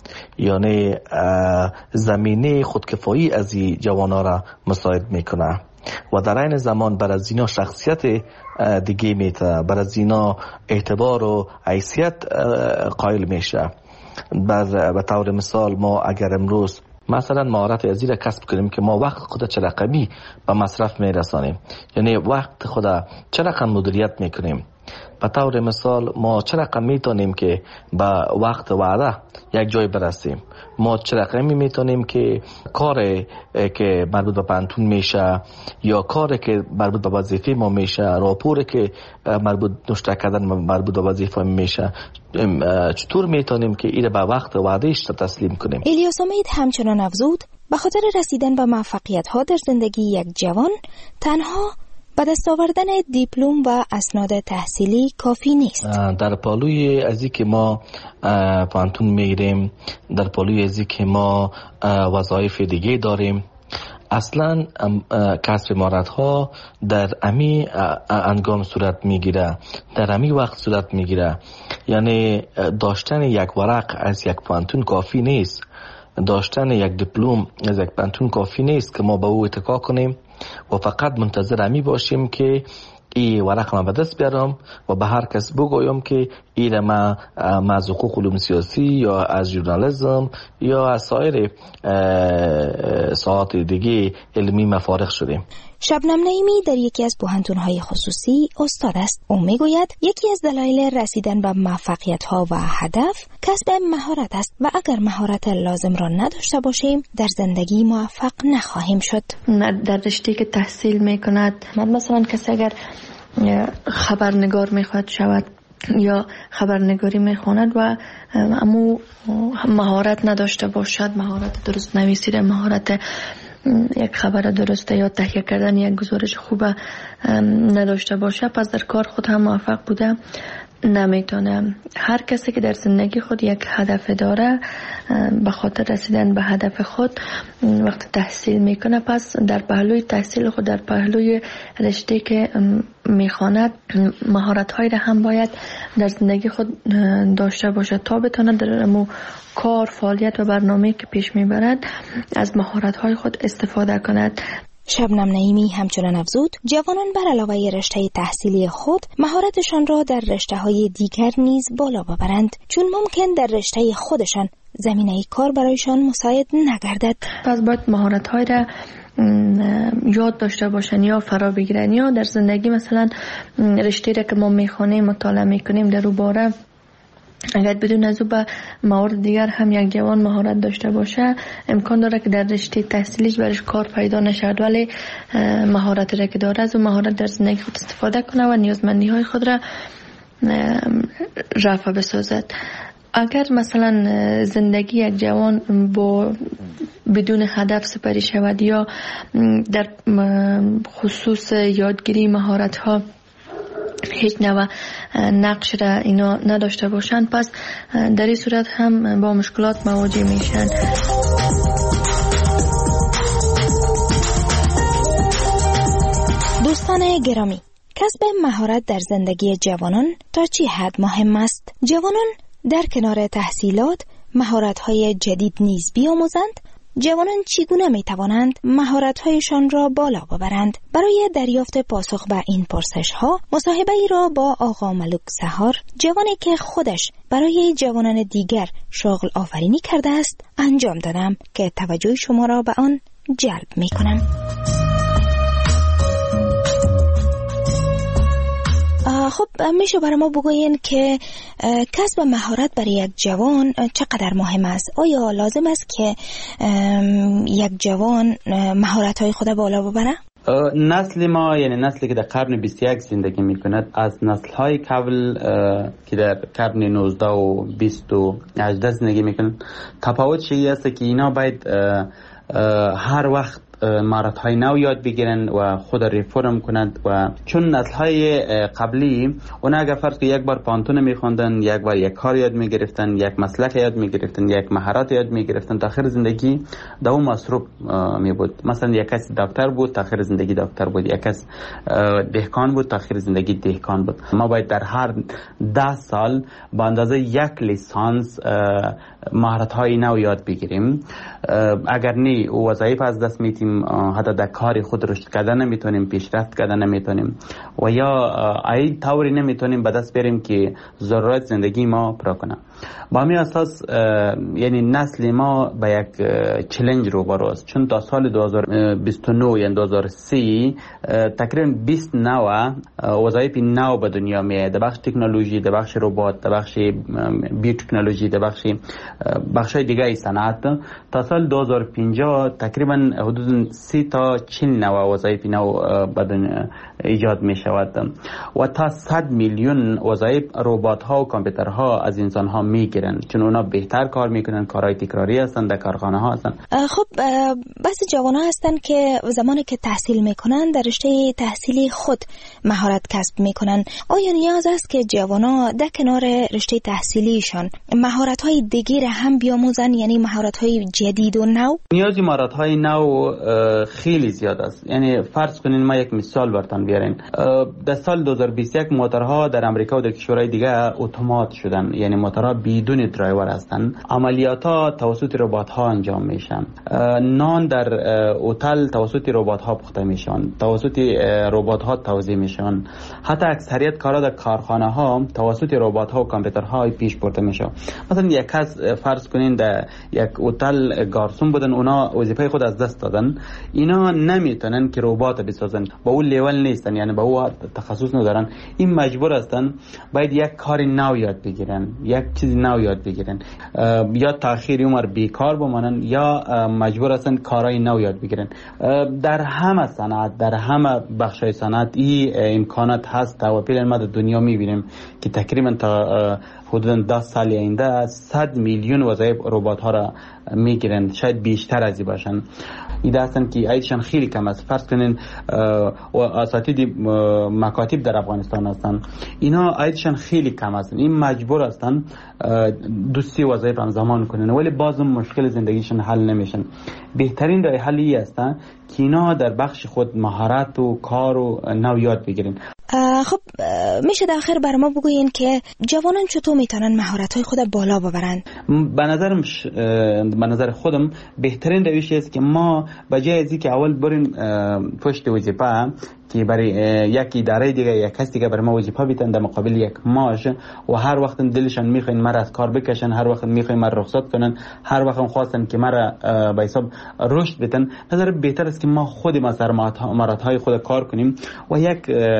یعنی زمینه خودکفایی از این جوانان را مساعد میکنه و در این زمان بر از اینا شخصیت دیگه میته، بر از اینا اعتبار و حیثیت قائل میشه. بر به طور مثال ما اگر امروز مثلا مهارت ازی را کسب کنیم که ما وقت خود چه رقمی به مصرف میرسانیم، یعنی وقت خود چه رقم مدیریت میکنیم. به طور مثال ما چه رقم میتونیم که به وقت وعده یک جای برسیم، ما چه رقمی میتونیم که کار که مربوط به پانتون میشه یا کاری که مربوط به وظیفه ما میشه، راپوری که مربوط نشته کردن مربوط به وظیفه میشه، چطور میتونیم که این به وقت وعدهش تسلیم کنیم. الیاس امید همچنان افزود به خاطر رسیدن به موفقیت ها در زندگی یک جوان تنها به دست آوردن دیپلم و اسناد تحصیلی کافی نیست. در پالوی ازی که ما پانتون میریم، در پالوی ازی که ما وظایف دیگه داریم، اصلا کسب مهارت ها در امی انگام صورت میگیره، در امی وقت صورت میگیره. یعنی داشتن یک ورق از یک پانتون کافی نیست، داشتن یک دیپلم از یک پانتون کافی نیست که ما به او اتکا کنیم و فقط منتظر امی باشیم که این ورق ما به دست بیارم و به هر کس بگویم که این ما از حقوق علوم سیاسی یا از ژورنالیسم یا از سایر ساعات دیگه علمی مفارغ شدیم. شبنم نعیمی در یکی از پوهنتون‌های خصوصی استاد است. او میگوید یکی از دلایل رسیدن به موفقیت‌ها و هدف کسب مهارت است و اگر مهارت لازم را نداشته باشیم در زندگی موفق نخواهیم شد. در رشته‌ای که تحصیل میکند، مثلا کسی اگر خبرنگار میخواد شود یا خبرنگاری میخواند و اما مهارت نداشته باشد، مهارت درست نویسیدن، مهارت یک خبر درسته یا تهیه کردن یک گزارش خوب نداشته باشه، پس در کار خود هم موفق بوده نمیتونه. هر کسی که در زندگی خود یک هدف داره، به خاطر رسیدن به هدف خود وقت تحصیل میکنه، پس در پهلوی تحصیل خود، در پهلوی رشته که میخواند، مهارت هایی را هم باید در زندگی خود داشته باشه تا بتونه در مو کار، فعالیت و برنامه‌ای که پیش میبرد از مهارت های خود استفاده کند. شبنم نعیمی همچنان افزود جوانان بر علاوه رشته تحصیلی خود مهارتشان را در رشته‌های دیگر نیز بالا ببرند، چون ممکن در رشته خودشان زمینه کار برایشان مساعد نگردد. پس باید مهارت‌های را یاد داشته باشن یا فرا بگیرن، یا در زندگی مثلا رشته را که ما میخوانیم مطالعه میکنیم در اون باره اگر بدون از او به موارد دیگر هم یک جوان مهارت داشته باشه، امکان داره که در رشته تحصیلیش برش کار پیدا نشد، ولی مهارت را که داره از اون مهارت در زندگی خود استفاده کنه و نیازمندی های خود را رفع بسازد. اگر مثلا زندگی یک جوان با بدون هدف سپری شود یا در خصوص یادگیری مهارت ها هیچ نوع نقش را اینا نداشته باشند، پس در این صورت هم با مشکلات مواجه میشن. دوستان گرامی، کسب مهارت در زندگی جوانان تا چه حد مهم است؟ جوانان در کنار تحصیلات مهارت‌های جدید نیز بیاموزند. جوانان چگونه می توانند مهارت‌هایشان را بالا ببرند؟ برای دریافت پاسخ به این پرسش‌ها مصاحبه ای را با آقا ملک سحار، جوانی که خودش برای جوانان دیگر شغل آفرینی کرده است، انجام دادم که توجه شما را به آن جلب می کنم. خب میشه برای ما بگوین که کسب مهارت برای یک جوان چقدر مهم است؟ آیا لازم است که یک جوان مهارت‌های خود بالا ببره؟ نسل ما، یعنی نسلی که در قرن بیست و یک زندگی میکند، از نسل‌های قبل که در قرن نوزده و بیست و هجده زندگی میکنند تفاوت چیزی است که اینا باید هر وقت مهارت های نو یاد بگیرن و خود ریفورم کنند، و چون نسل های قبلی اون اگر فرض که یک بار پانتون میخوندن، یک بار یک کار یاد میگرفتن، یک مسلک یاد میگرفتن، یک مهارت یاد میگرفتن، تا آخر زندگی در اون مصروف می بود. مثلا یک کس دکتر بود تا آخر زندگی دکتر بود، یک کس دهقان بود تا آخر زندگی دهقان بود. ما باید در هر ده سال با اندازه یک لیسانس مهارت های نو یاد بگیریم. اگر نه وظایف از دست میتیم، حتی در کار خود رشد کردن نمیتونیم، پیشرفت کردن نمیتونیم و یا ای طوری نمیتونیم به دست بریم که ضرورت زندگی ما پورا کنه. با همین اساس یعنی نسل ما به یک چالش روبرو است، چون تا سال دو هزار و بیست و نه یعنی دو هزار و سی تقریبا بیست نوع وظایف نو به دنیا میاد، در بخش تکنولوژی، در بخش ربات، در بخش بیوتکنولوژی، در بخش بخشای دیگه صنعت. تا سال دو هزار و پنجاه تقریبا حدود سی تا چهل نوع وظایف نو به دنیا ایجاد می شود و تا صد میلیون وظایف ربات ها و کامپیوترها از انسان ها میگیرن، چون اونا بهتر کار میکنن، کارهای تکراری هستن، در کارخانه ها هستن. خب بس جوان ها هستن که زمانی که تحصیل میکنن در رشته تحصیلی خود مهارت کسب میکنن. آیا نیاز است که جوان ها در کنار رشته تحصیلیشان مهارت های دیگر هم بیاموزن، یعنی مهارت های جدید و نو؟ نیازی مهارت های نو خیلی زیاد است. یعنی فرض کنین ما یک مثال براتون بیارین. در سال دو هزار و بیست و یک موتورها در امریکا و در کشورهای دیگه اتومات شدن، یعنی موتورها بدون درایور هستن. عملیات‌ها توسط ربات‌ها انجام میشن. نان در هتل توسط ربات‌ها پخته میشن، توسط ربات‌ها توزیع میشن. حتی اکثریت کارا در کارخانه‌ها توسط ربات‌ها و کامپیوترها پیش برده میشه. مثلا یک کس فرض کنین در یک هتل گارسون بودن، اونا وظیفه خود از دست دادن، اینا نمیتونن که ربات بسازن، با اون لیول نیستن، یعنی با اون تخصص ندارن. این مجبور هستن باید یک کار نو یاد بگیرن، یک چیز نو یاد بگیرن، یا تاخیر عمر بیکار بمانن یا مجبور هستن کارهای نو یاد بگیرن. در همه صنعت، در همه بخشای صنعت این امکانات هست و پیل ما در دنیا میبینیم که تقریبا تا حدود ده سال آینده صد میلیون وظایف ربات ها را میگیرن، شاید بیشتر از این باشن. ایده هستن که ایدشان خیلی کم است. فرض کنین و اساتید مکاتب در افغانستان هستن، اینا ایدشان خیلی کم هستن، این مجبور هستن دو سی وظایف همزمان کنن ولی باز مشکل زندگیشون حل نمیشن. بهترین راه حلی است که اینا در بخش خود مهارت و کار و نو یاد بگیرن. خب میشه در آخر بر ما بگوین که جوانان چطور میتونن مهارت‌های خود بالا ببرن؟ به نظرم ش... به نظر خودم بهترین روش است که ما بجای از اینکه اول بریم پشت وظیفه که برای یک اداره دیگه یک کس دیگه برای ما وظیفه بیتن در مقابل یک معاش و هر وقت دلشان میخواین مرا از کار بکشن، هر وقت میخواین مرا رخصت کنن، هر وقت خواستن که مرا به حساب رشد بدن، نظر بهتر است که ما خود ما سر مهارت‌های خود کار کنیم و یک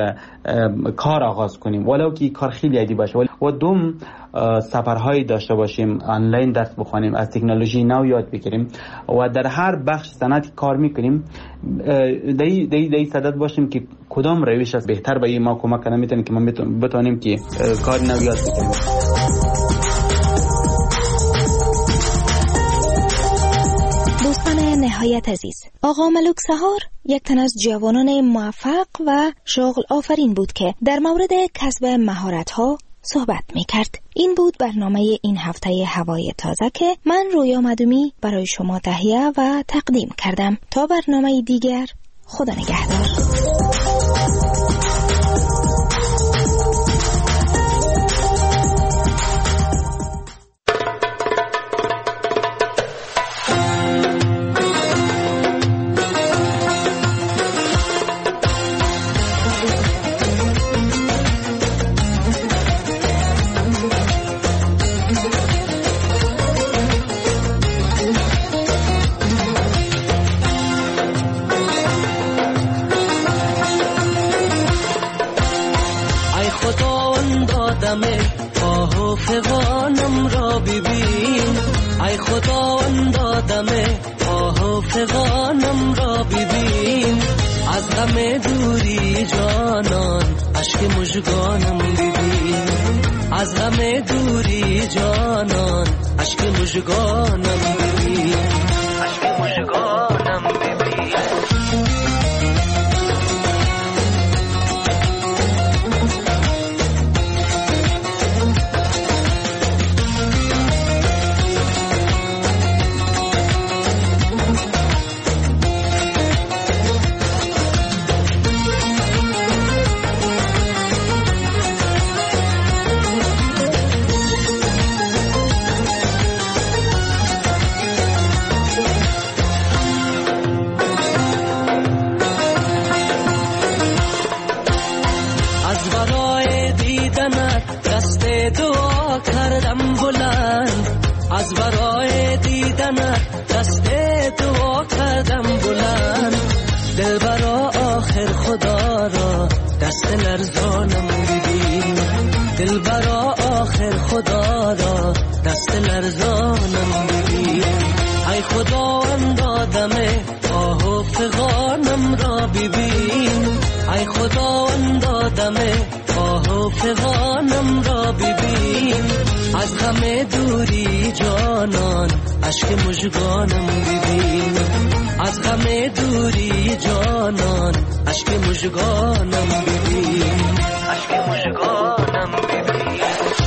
کار آغاز کنیم، ولو که کار خیلی عادی باشه. و دوم سفرهایی داشته باشیم، آنلاین درس بخونیم، از تکنولوژی نو یاد بگیریم و در هر بخش صنعت کار میکنیم. دایی دایی دایی صدد باشیم که کدام روش است بهتر به ما کمک کنه میتونه که ما بتونیم که کار نو یاد بگیریم. نهایت عزیز، آقا ملک سهار یک تن از جوانان موفق و شغل آفرین بود که در مورد کسب مهارت‌ها صحبت می‌کرد. این بود برنامه این هفته هوای تازه که من رویا مدومی برای شما تهیه و تقدیم کردم. تا برنامه دیگر، خدا نگهدار. فغانم را ببین، ای خداوند آدم آه فغانم را ببین، از غم دوری جانان اشک مژگانم ببین، از غم دوری جانان اشک مژگانم ببین، اشک مژگانم ببین. اشک مژگانم ببین، از غم دوری جانان اشک مژگانم ببین، اشک مژگانم ببین.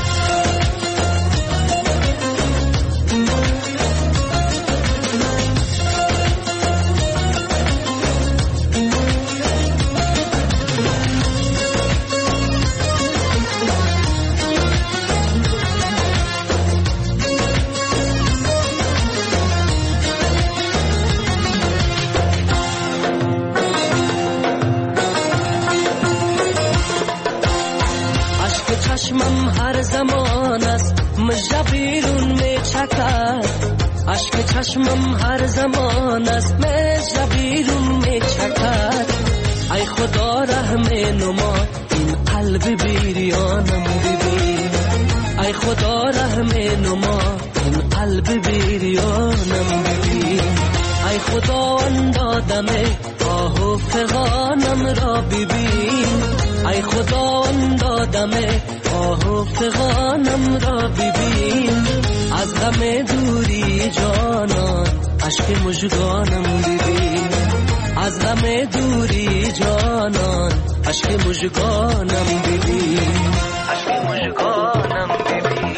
چشمم هر زمان است مژه بیرون می چکد، اشک چشمم هر زمان است مژه بیرون می چکد. ای خدا رحم نما این قلب بیریانم ببین، ای خدا رحم نما این قلب بیریانم ببین. ای خدا اندادم آه و فغانم را ببین، ای خدا اندادم آه و فغانم را ببین. از غم دوری جانان اشک مژگانم ببین، از غم دوری جانان اشک مژگانم ببین، اشک مژگانم ببین.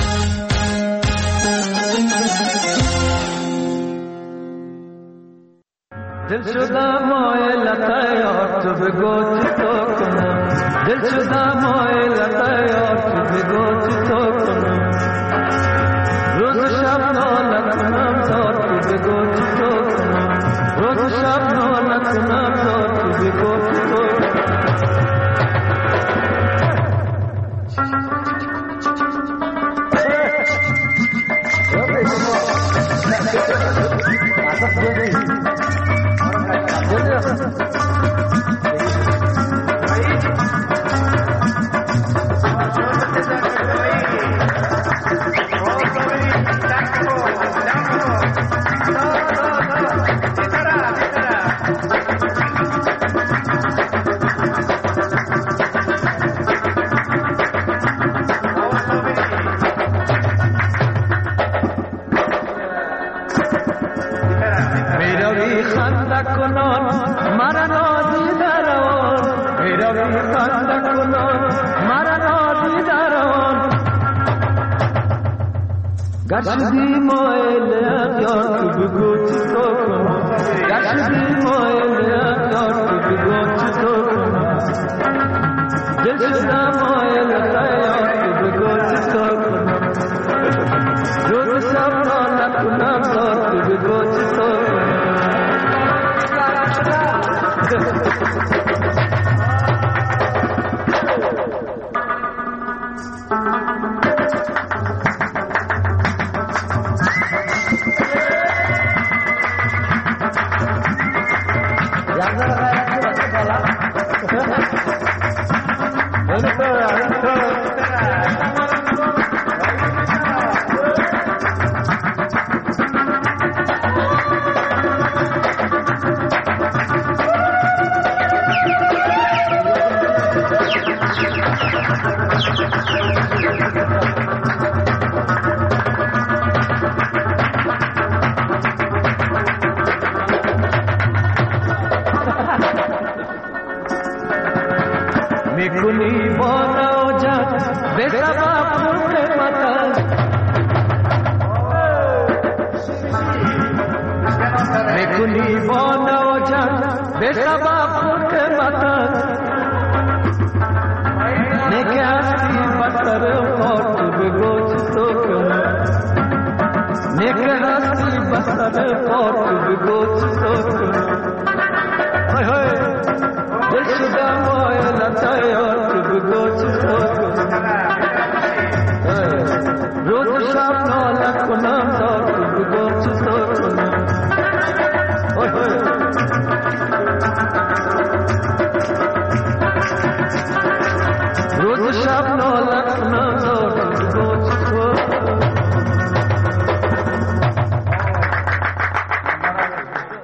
دل شدم مایل یار تو بگو چی تو کنم، دل شدم مایل یار تو بگو چی تو کنم. روز و شب ناله کنم تا تو بگو چی تو کنم، روز و شب ناله کنم تا تو بگو چی تو کنم. گشتی مایل یار تو بگو چی تو کنم، گشتی مایل یار تو بگو چی تو کنم. دل شدم مایل یار تو بگو چی تو کنم، روز شب ناله کنم تا تو بگو چی تو کنم. Go